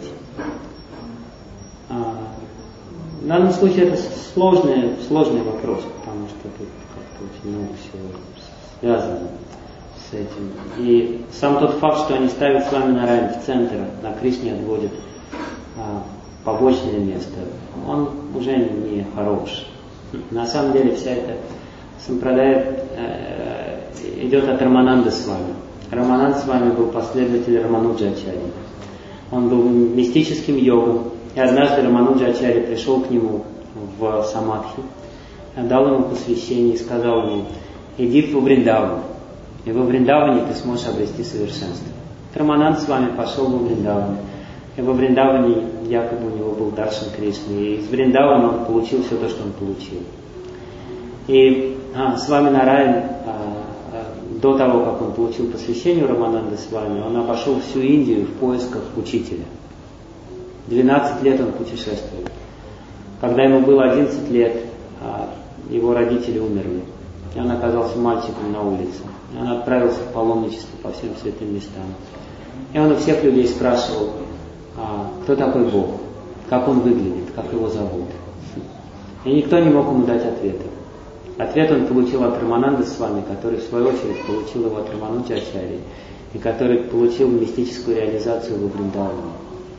В данном случае это сложный, сложный вопрос, потому что тут как-то очень много всего связано с этим. И сам тот факт, что они ставят Свами Нараяна в центр, на Кришне отводят а, побочное место, он уже не хорош. На самом деле вся эта сампрадая э, идет от Рамананда Свами. Рамананда Свами был последователь Рамануджа Ачарьи. Он был мистическим йогом. И однажды Рамануджа Ачарья пришел к нему в Самадхи, дал ему посвящение и сказал ему: иди в Вриндаван, и во Вриндаване ты сможешь обрести совершенство. Рамананд с вами пошел во Вриндаван, и во Вриндаване якобы у него был даршан Кришны, и из Вриндавана он получил все то, что он получил. И а, Свами Нараян, а, а, до того, как он получил посвящение у Рамананда Свами, он обошел всю Индию в поисках учителя. двенадцать лет он путешествовал. Когда ему было одиннадцать лет, его родители умерли. И он оказался мальчиком на улице. И он отправился в паломничество по всем святым местам. И он у всех людей спрашивал, кто такой Бог, как он выглядит, как его зовут. И никто не мог ему дать ответа. Ответ он получил от Рамананда Свами, который в свою очередь получил его от Рамануджа Ачарьи, и который получил мистическую реализацию во Вриндаване.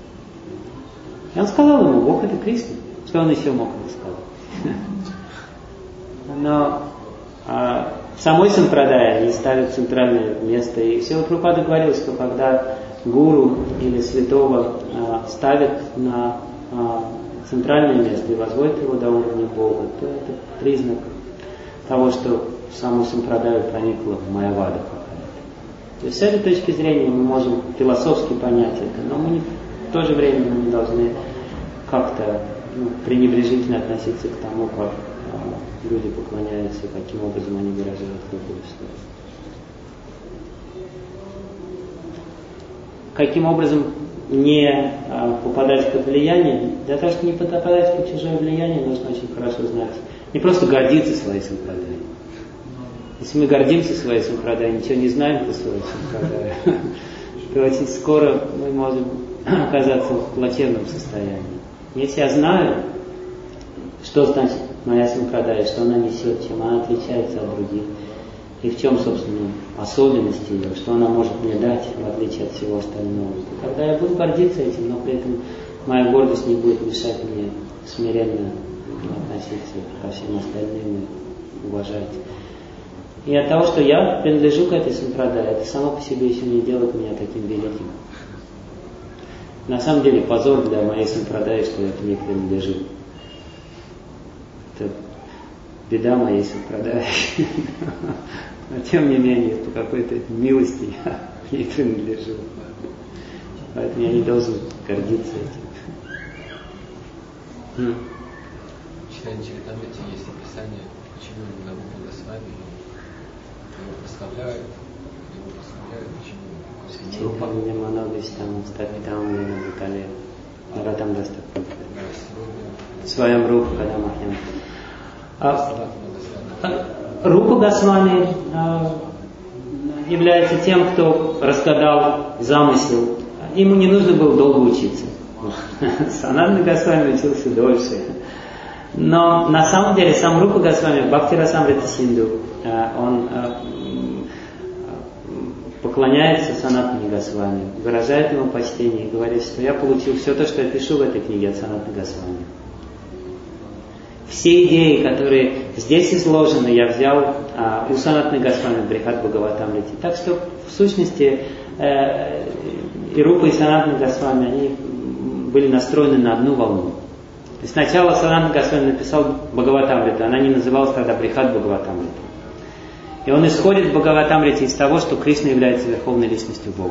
И он сказал ему: Бог — это Кришна. Что он еще мог ему сказать? Но а, в самой сампрадае они ставят центральное место. И Срила Прабхупада говорил, что когда гуру или святого а, ставят на а, центральное место и возводят его до уровня Бога, то это признак того, что в саму сампрадаю проникла майявада какая-то. То есть с этой точки зрения мы можем философски понять это, но мы не, в то же время мы не должны как-то ну, пренебрежительно относиться к тому, как а, люди поклоняются, и каким образом они выражают любовь. Каким образом не а, попадать под влияние? Для того, чтобы не попадать под чужое влияние, нужно очень хорошо знать. Не просто гордиться своей сампрадаей. Если мы гордимся своей сампрадаей, ничего не знаем про свою сампрадаю, то очень скоро мы можем оказаться в плачевном состоянии. Если я знаю, что значит моя сампрадая, что она несет, чем она отличается от других, и в чем, собственно, особенность ее, что она может мне дать, в отличие от всего остального, то тогда я буду гордиться этим, но при этом моя гордость не будет мешать мне смиренно относиться ко всем остальным и уважать. И от того, что я принадлежу к этой сампрадае, это само по себе еще не делает меня таким великим. На самом деле позор для моей сампрадаи, что я к ней принадлежу. Это беда моей сампрадаи. Но тем не менее, по какой-то милости я к ней принадлежу. Поэтому я не должен гордиться этим. В читании Чаритамрити есть описание, почему Рупа Госвами его прославляют, его прославляют, почему. Чайтанья Манавишtam Стапитам Лена Бутале Наратам Дастапам в своем Рупа Кадамахьям. Рупа Госвами является тем, кто разгадал замысел. Ему не нужно было долго учиться. Санатана Госвами учился дольше. Но на самом деле сам Рупа Госвами, Бхакти Расамрита Синду, он поклоняется Санатане Госвами, выражает ему почтение и говорит, что я получил все то, что я пишу в этой книге от Санатана Госвами. Все идеи, которые здесь изложены, я взял а, у Санатаны Госвами в Брихат Бхагаватамрите. Так что, в сущности, э, и Рупа, и Санатана Госвами, они были настроены на одну волну. То есть сначала Санатана Госвами написал Бхагаватамриту, она не называлась тогда Брихат Бхагаватамрита. И он исходит в Бхагаватамрите из того, что Кришна является верховной личностью Бога.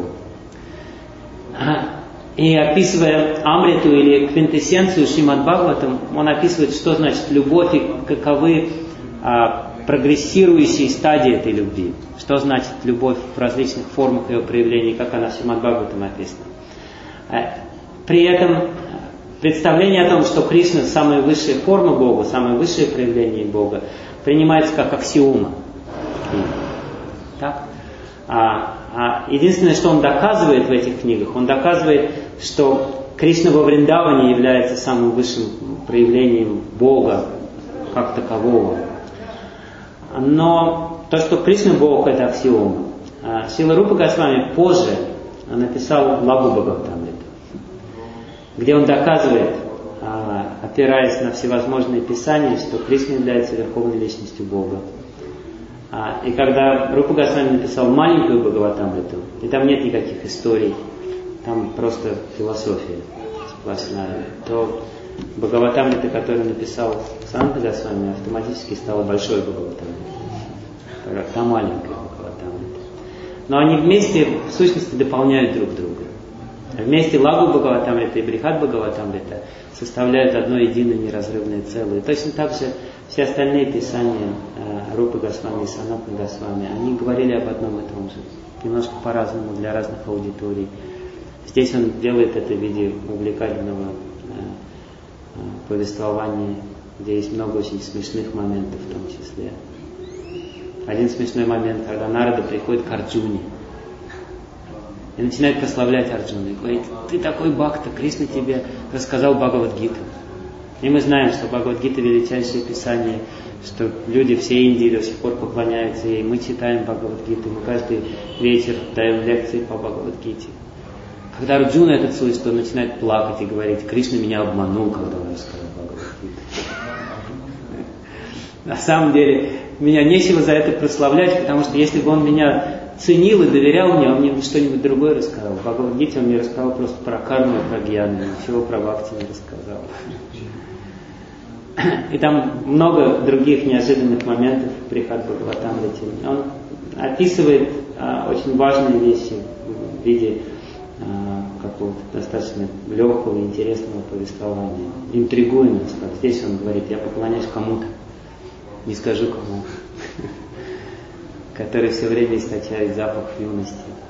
И описывая Амриту или квинтэссенцию Шримад Бхагаватам, он описывает, что значит любовь и каковы а, прогрессирующие стадии этой любви. Что значит любовь в различных формах ее проявлений, как она в Шримад Бхагаватам описана. При этом представление о том, что Кришна самая высшая форма Бога, самое высшее проявление Бога, принимается как аксиома. Так? А, а единственное, что он доказывает в этих книгах, он доказывает, что Кришна во Вриндаване является самым высшим проявлением Бога как такового. Но то, что Кришна Бог, это аксиома. А Шрила Рупа Госвами позже написал Лагу Бхагаватамриту, где он доказывает, опираясь на всевозможные писания, что Кришна является верховной личностью Бога. И когда Рупа Госвами написал маленькую Бхагаватамриту, и там нет никаких историй, там просто философия сплошная, то Бхагаватамрита, которую написал Санатана Госвами, автоматически стала большой Бхагаватамритой. Та маленькая Бхагаватамрита. Но они вместе, в сущности, дополняют друг друга. Вместе Лагу Бхагаватамрита и Брихат Бхагаватамрита составляют одно единое неразрывное целое. И точно так же все остальные писания э, Рупы Госвами и Санатаны Госвами, они говорили об одном и том же. Немножко по-разному для разных аудиторий. Здесь он делает это в виде увлекательного э, э, повествования, где есть много очень смешных моментов в том числе. Один смешной момент, когда Нарада приходит к Арджуне и начинает прославлять Арджуну. И говорит, ты такой бхакта, Кришна тебе рассказал Бхагавад-гиту. И мы знаем, что Бхагавад-гита величайшее писание, что люди всей Индии до сих пор поклоняются ей. Мы читаем Бхагавад-гиту, мы каждый вечер даем лекции по Бхагавад-гите. Когда Арджуна этот слышит, он начинает плакать и говорить, Кришна меня обманул, когда он рассказал Бхагавад-гиту. На самом деле, меня нечего за это прославлять, потому что если бы он меня ценил и доверял мне, он мне что-нибудь другое рассказал. В Бхагавад-гите он мне рассказал просто про карму и про гьяну, ничего про бхакти не рассказал. И там много других неожиданных моментов в Брихат Бхагаватамрите. Он описывает а, очень важные вещи в виде а, какого-то достаточно легкого и интересного повествования. Интригуя нас, как здесь он говорит, я поклоняюсь кому-то, не скажу кому, который все время источает запах юности.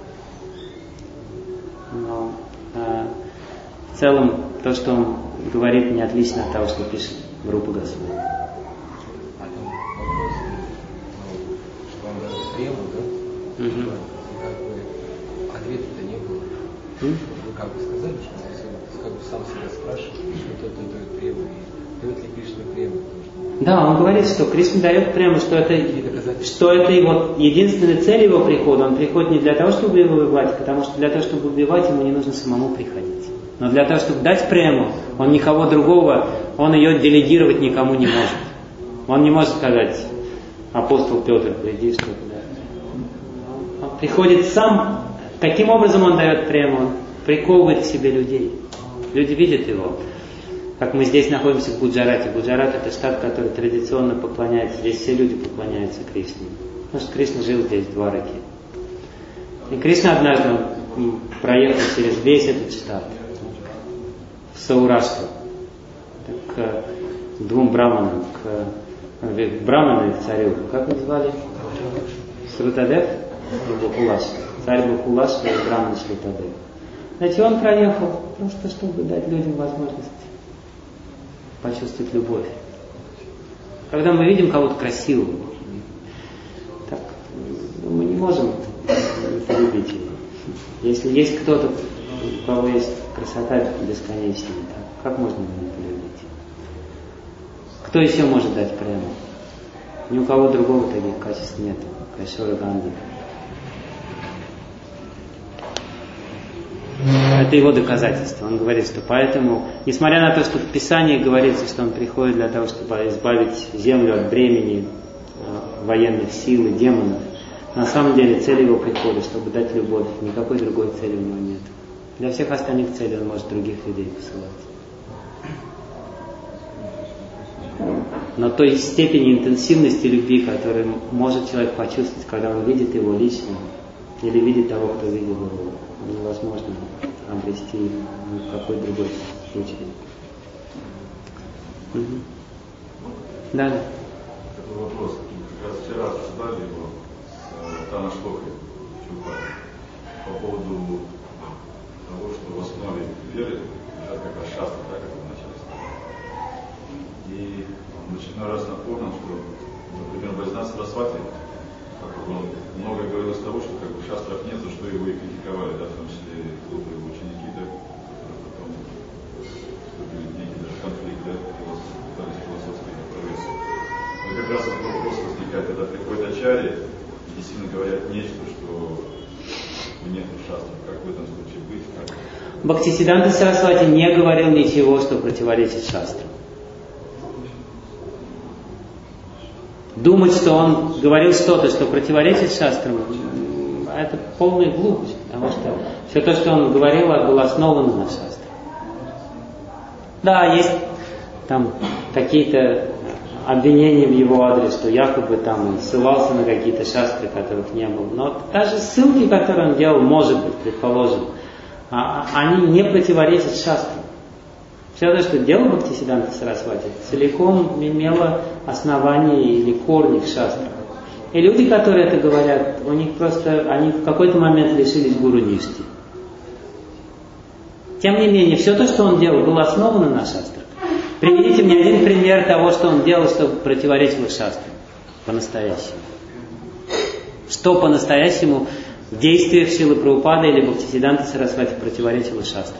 Но а, в целом то, что он говорит, не отлично от того, что пишет Рупа Госвами. А там вопрос, ну, что он даже требовал, да? Угу. И как бы ответа-то не было. М? Вы как бы сказали, что как бы сам себя спрашивал, что тот он дает прему, и дает ли Кришна прему? Да, он говорит, что Кришна дает прему, что это, что это его единственная цель его прихода. Он приходит не для того, чтобы его убивать, потому что для того, чтобы убивать, ему не нужно самому приходить. Но для того, чтобы дать прему, он никого другого, он ее делегировать никому не может. Он не может сказать, апостол Петр, приди, что-то. Он приходит сам. Каким образом он дает прему? Он приковывает к себе людей. Люди видят его. Как мы здесь находимся в Гуджарате. Гуджарат — это штат, который традиционно поклоняется. Здесь все люди поклоняются Кришне. Потому что Кришна жил здесь в Двараке. И Кришна однажды он проехал через весь этот штат в Саурашту к двум браманам, к браману и к царю. Как их звали? Срутадев и Бахулаш. Царь Бахулаш и браман Срутадев. Знаете, он проехал просто, чтобы дать людям возможность почувствовать любовь. Когда мы видим кого-то красивого, так, мы не можем полюбить его. Если есть кто-то, у кого есть красота бесконечная, так, как можно его не полюбить? кто еще может дать прему? Ни у кого другого таких качеств нет. Кайшора Ганди. Это его доказательство. Он говорит, что поэтому, несмотря на то, что в Писании говорится, что он приходит для того, чтобы избавить землю от бремени э, военных сил и демонов, на самом деле цель его прихода, чтобы дать любовь. Никакой другой цели у него нет. Для всех остальных целей он может других людей посылать. Но той степени интенсивности любви, которую может человек почувствовать, когда он видит его лично, или видит того, кто видел его, невозможно обрести ни в какой другой случай. Угу. Да. Такой вопрос. Как раз вчера обсуждали его с Таной Штокой по поводу того, что в основе веры лежат как раз шастры, да, как вы начали сказать. И в очередной раз напомнил, что, например, Вайшнава Сарасвати, он много говорил из того, что как бы шастров нет, за что его и критиковали, да, в том числе глупые его ученики, да, которые потом вступили в некий даже конфликт, да, пытались философской прогрессии. Но как раз этот вопрос возникает, когда приходит Ачарья, и действительно говорят нечто, что нет шастров, как в этом случае быть, как... Бхактисиддханта Сарасвати не говорил ничего, что противоречит шастрам. Думать, что он говорил что-то, что противоречит шастрам, это полная глупость, потому что все то, что он говорил, было основано на шастрах. Да, есть там какие-то обвинения в его адрес, что якобы там он ссылался на какие-то шастры, которых не было. Но даже ссылки, которые он делал, может быть, предположим, они не противоречат шастрам. Все то, что делал Бхактисиддханта Сарасвати, целиком имело основание или корни в шастрах. И люди, которые это говорят, у них просто, они в какой-то момент лишились гуру ништи. Тем не менее, все то, что он делал, было основано на шастрах. Приведите мне один пример того, что он делал, чтобы противоречило шастрам. По-настоящему. Что по-настоящему в действиях Шрилы Прабхупады или Бхактисиддханта Сарасвати противоречило шастрам?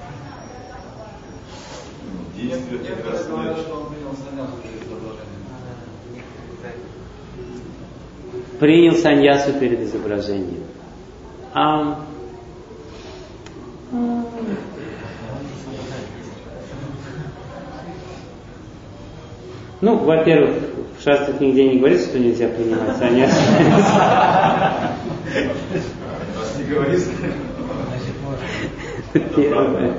Принял саньясу перед изображением. А, ну, во-первых, в шастрах нигде не говорится, что нельзя принимать саньясу. Раз не говорится. Первое.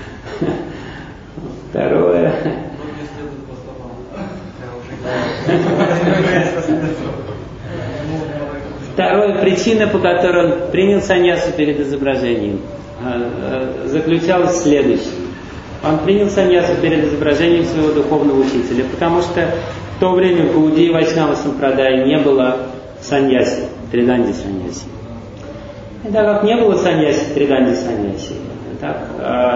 Второе. Второе, причина, по которой он принял саньясу перед изображением, заключалась в следующем. Он принял саньясу перед изображением своего духовного учителя, потому что в то время в Гаудии Вайшнава Сампрадай не было саньяси, триданди саньяси. И так как не было саньяси, триданди саньяси, так,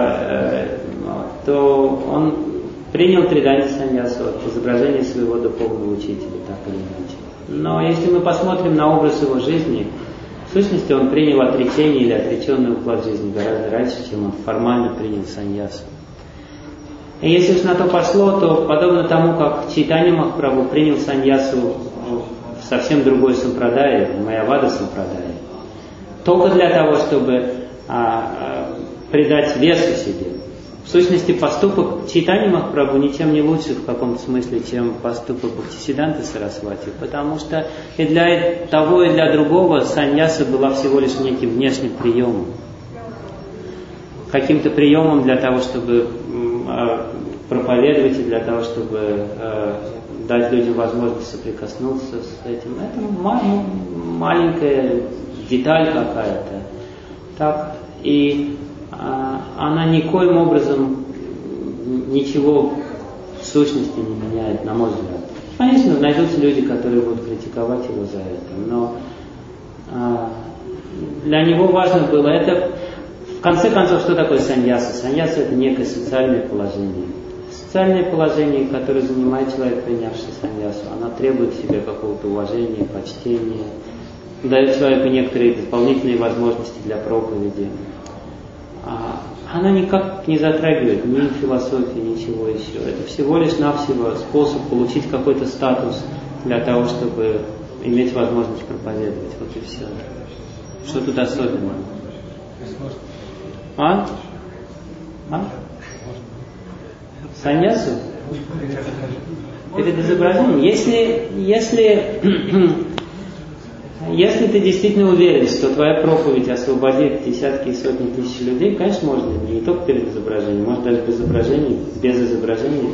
то он принял триданди саньясу от изображения своего духовного учителя, так или иначе. Но если мы посмотрим на образ его жизни, в сущности он принял отречение или отреченный уклад жизни гораздо раньше, чем он формально принял саньясу. И если уж на то пошло, то подобно тому, как Чайтанья Махапрабху принял саньясу в совсем другой сампрадае, в Майявада сампрадае, только для того, чтобы а, а, придать весу себе. В сущности, поступок Чайтаньи Махапрабху ничем не лучше в каком-то смысле, чем поступок Бхактисиддханты Сарасвати, потому что и для того, и для другого саньяса была всего лишь неким внешним приемом. Каким-то приемом для того, чтобы э, проповедовать и для того, чтобы э, дать людям возможность соприкоснуться с этим. Это ма- маленькая деталь какая-то. Так, и она никоим образом ничего в сущности не меняет, на мой взгляд. Конечно, найдутся люди, которые будут критиковать его за это, но а, для него важно было это. В конце концов, что такое саньяса? Саньяса — это некое социальное положение. Социальное положение, которое занимает человек, принявший саньясу, она требует в себе какого-то уважения, почтения, дает человеку некоторые дополнительные возможности для проповеди. она никак не затрагивает ни философии, ничего еще. Это всего лишь навсего способ получить какой-то статус для того, чтобы иметь возможность проповедовать. Вот и все. Что тут особенного? А? А? Саньясу? Перед изображением? Если, если, если ты действительно уверен, что твоя проповедь освободит десятки и сотни тысяч людей, конечно, можно не только перед изображением, может даже без изображения, без изображения.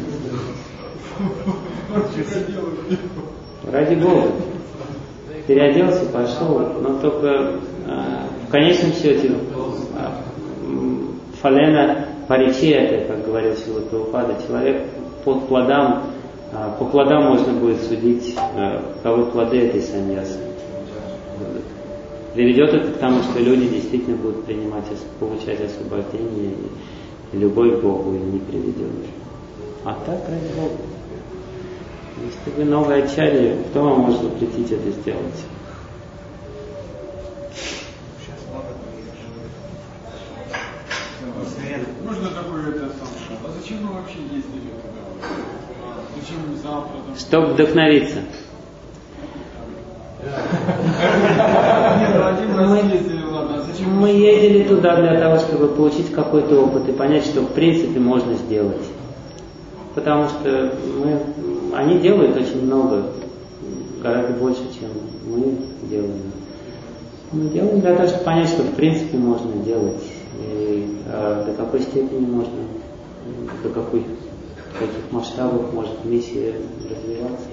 Ради Бога. Переоделся, пошел, но только э, в конечном счете э, фалена паричета, как говорил Шрила Прабхупада, человек по плодам, э, по плодам можно будет судить, э, каковы плоды этой саньясы. Приведет это к тому, что люди действительно будут принимать, получать освобождение и любовь к Богу, или не приведет. А так, ради Бога. Если вы новая ачарья, кто вам может запретить это сделать? Можно такое это самое? А зачем мы вообще ездили туда? Зачем мы завтра? Там... Чтобы вдохновиться. Мы ездили туда для того, чтобы получить какой-то опыт и понять, что в принципе можно сделать. Потому что мы, они делают очень много, гораздо больше, чем мы делаем. Мы делаем для того, чтобы понять, что в принципе можно делать. И а, до какой степени можно, до какой, каких масштабов может миссия развиваться.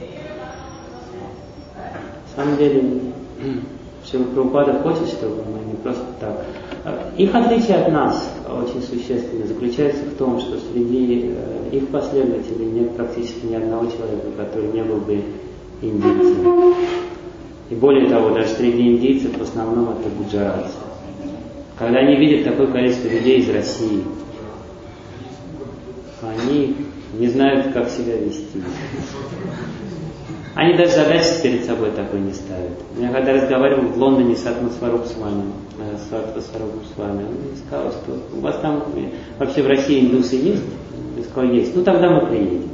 На самом деле, Шрила Прабхупада хочет, чтобы мы не просто так. Их отличие от нас очень существенно заключается в том, что среди их последователей нет практически ни одного человека, который не был бы индийцем. И более того, даже среди индийцев в основном это гуджаратцы. Когда они видят такое количество людей из России, они не знают, как себя вести. Они даже задачи перед собой такой не ставят. Я когда разговаривал в Лондоне с Атмасварупом с вами, с Атмасварупом с вами, он сказал, что у вас там вообще в России индусы есть? Я сказал, есть. Ну тогда мы приедем.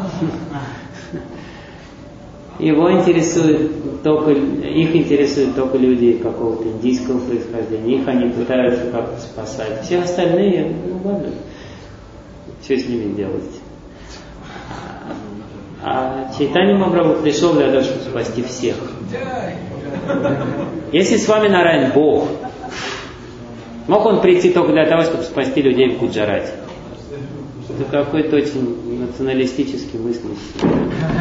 Его интересует только, их интересуют только люди какого-то индийского происхождения. Их они пытаются как-то спасать. Все остальные, ну ладно, что с ними делать? А Чайтанья Махапрабху пришел для того, чтобы спасти всех. Если с вами Нараян Бог, мог он прийти только для того, чтобы спасти людей в Гуджарате? Это какой-то очень националистический мыслящий.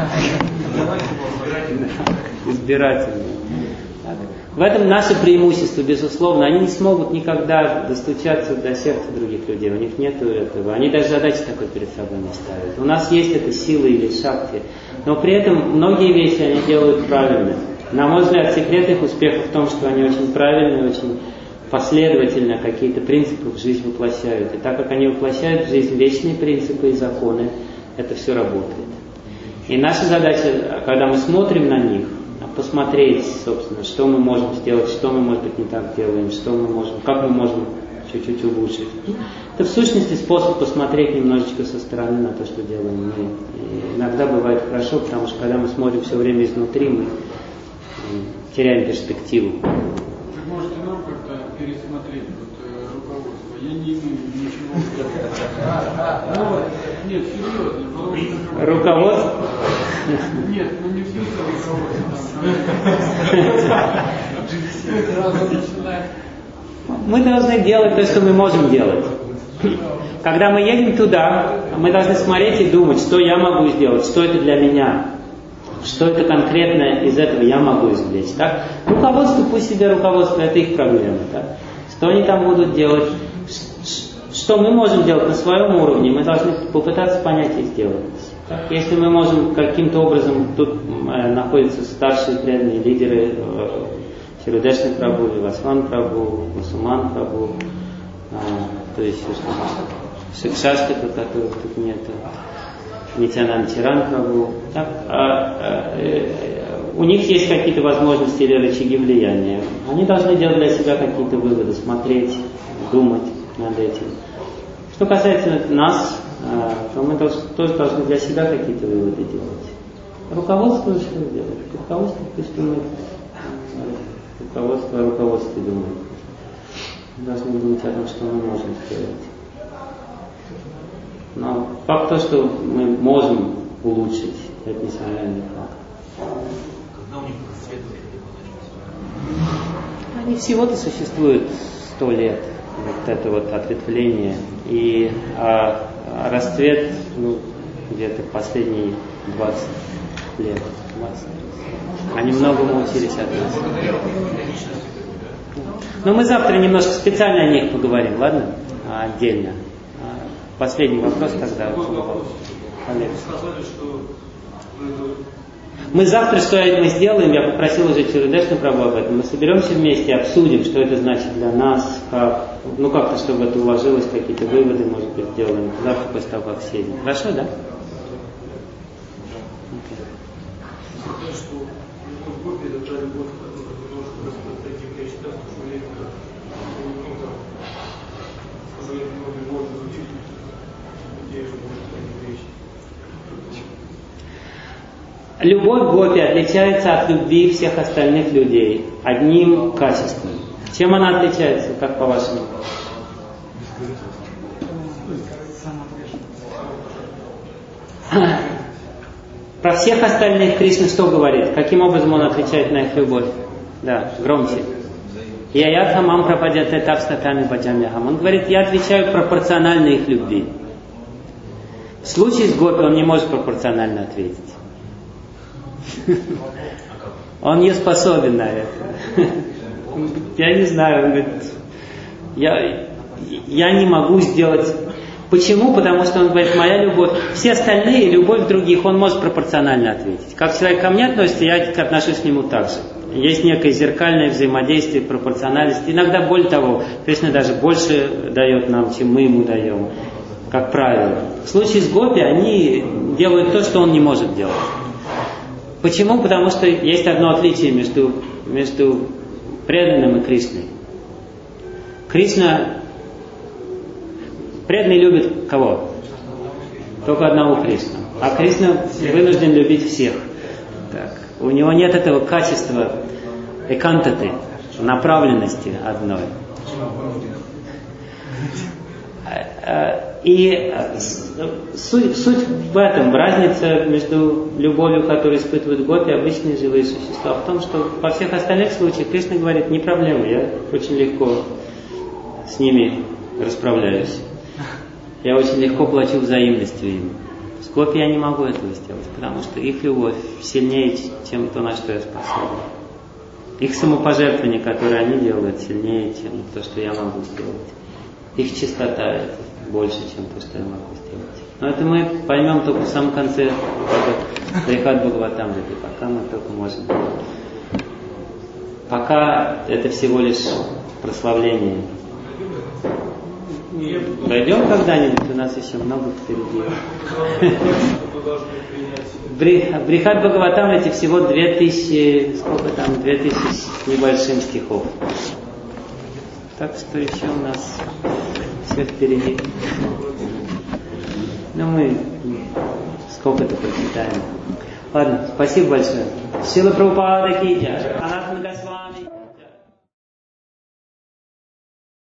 Избирательный. В этом наше преимущество, безусловно. Они не смогут никогда достучаться до сердца других людей. У них нет этого. Они даже задачи такой перед собой не ставят. У нас есть эта сила или шакти. Но при этом многие вещи они делают правильно. На мой взгляд, секрет их успеха в том, что они очень правильно, очень последовательно какие-то принципы в жизнь воплощают. И так как они воплощают в жизнь вечные принципы и законы, это все работает. И наша задача, когда мы смотрим на них, посмотреть, собственно, что мы можем сделать, что мы, может быть, не так делаем, что мы можем, как мы можем чуть-чуть улучшить. Это в сущности способ посмотреть немножечко со стороны на то, что делаем мы. И иногда бывает хорошо, потому что когда мы смотрим все время изнутри, мы теряем перспективу. Вы можете нам как-то пересмотреть вот, э, руководство? Я не имею ничего. Нет, серьезно. Руководство? Нет, ну не все руководство. Мы должны делать то, что мы можем делать. Когда мы едем туда, мы должны смотреть и думать, что я могу сделать, что это для меня, что это конкретно из этого я могу извлечь. Так? Руководство, пусть себе руководство, это их проблема. Так? Что они там будут делать, что мы можем делать на своем уровне, мы должны попытаться понять и сделать. Так? Если мы можем каким-то образом, тут э, находятся старшие преданные лидеры, э, Шридешна Прабху, Вивасван Прабху, Мусуман Прабху, э, то есть Шикшаштака, которых тут нет, Нитянанд Чиран Прабху. Так? А, э, э, у них есть какие-то возможности или рычаги влияния. Они должны делать для себя какие-то выводы, смотреть, думать. над этим. Что касается нас, то мы тоже должны для себя какие-то выводы делать. Руководство что делает? Руководство пусть думает. Руководство о руководстве думает. Мы должны думать о том, что мы можем сделать. Но факт то, что мы можем улучшить, это несомненный факт. Когда у них расцвет? Они всего-то существуют сто лет, вот это вот ответвление. И а, а расцвет, ну, где-то последние двадцать лет. двадцать. Они многому учились от нас. Но мы завтра немножко специально о них поговорим, ладно? Отдельно. Последний вопрос тогда. Олег. Мы завтра, что мы сделаем, я попросил уже Чарудешну Прабху об этом, мы соберемся вместе, обсудим, что это значит для нас, как, ну как-то, чтобы это уложилось, какие-то выводы, может быть, сделаем завтра после того, как сядем. Хорошо, да? Любовь гопи отличается от любви всех остальных людей одним качеством. Чем она отличается, как по-вашему? Про всех остальных Кришна что говорит? Каким образом он отвечает на их любовь? Да, громче. Я мам пропадет этап статами баджамяхам. Он говорит, я отвечаю пропорционально их любви. В случае с гопи он не может пропорционально ответить. Он не способен на это. Я не знаю, он говорит, я, я не могу сделать. Почему? Потому что он говорит, моя любовь, все остальные, любовь других, он может пропорционально ответить. Как человек ко мне относится, я отношусь к нему так же. Есть некое зеркальное взаимодействие, пропорциональность. Иногда, более того, Кришна даже больше дает нам, чем мы ему даем, как правило. В случае с гопи они делают то, что он не может делать. Почему? Потому что есть одно отличие между, между преданным и Кришной. Кришна, преданный любит кого? Только одного Кришну. А Кришна вынужден любить всех. Так. У него нет этого качества экантаты, направленности одной. И суть, суть в этом, разница между любовью, которую испытывают гопи, обычные живые существа, в том, что во всех остальных случаях Кришна говорит, не проблема, я очень легко с ними расправляюсь. Я очень легко плачу взаимностью им. С гопи я не могу этого сделать, потому что их любовь сильнее, чем то, на что я способен. Их самопожертвование, которое они делают, сильнее, чем то, что я могу сделать. Их чистота больше, чем то, что я могу сделать. Но это мы поймем только в самом конце Брихат Бхагаватамрити, пока мы только можем. Пока это всего лишь прославление. Дойдем когда-нибудь, у нас еще много впереди. Брихат Бхагаватамрити всего две тысячи, сколько там, две тысячи с небольшим стихов. Так что еще у нас все впереди. Ну мы сколько-то прочитаем. Ладно, спасибо большое. Шрила Прабхупада ки джай.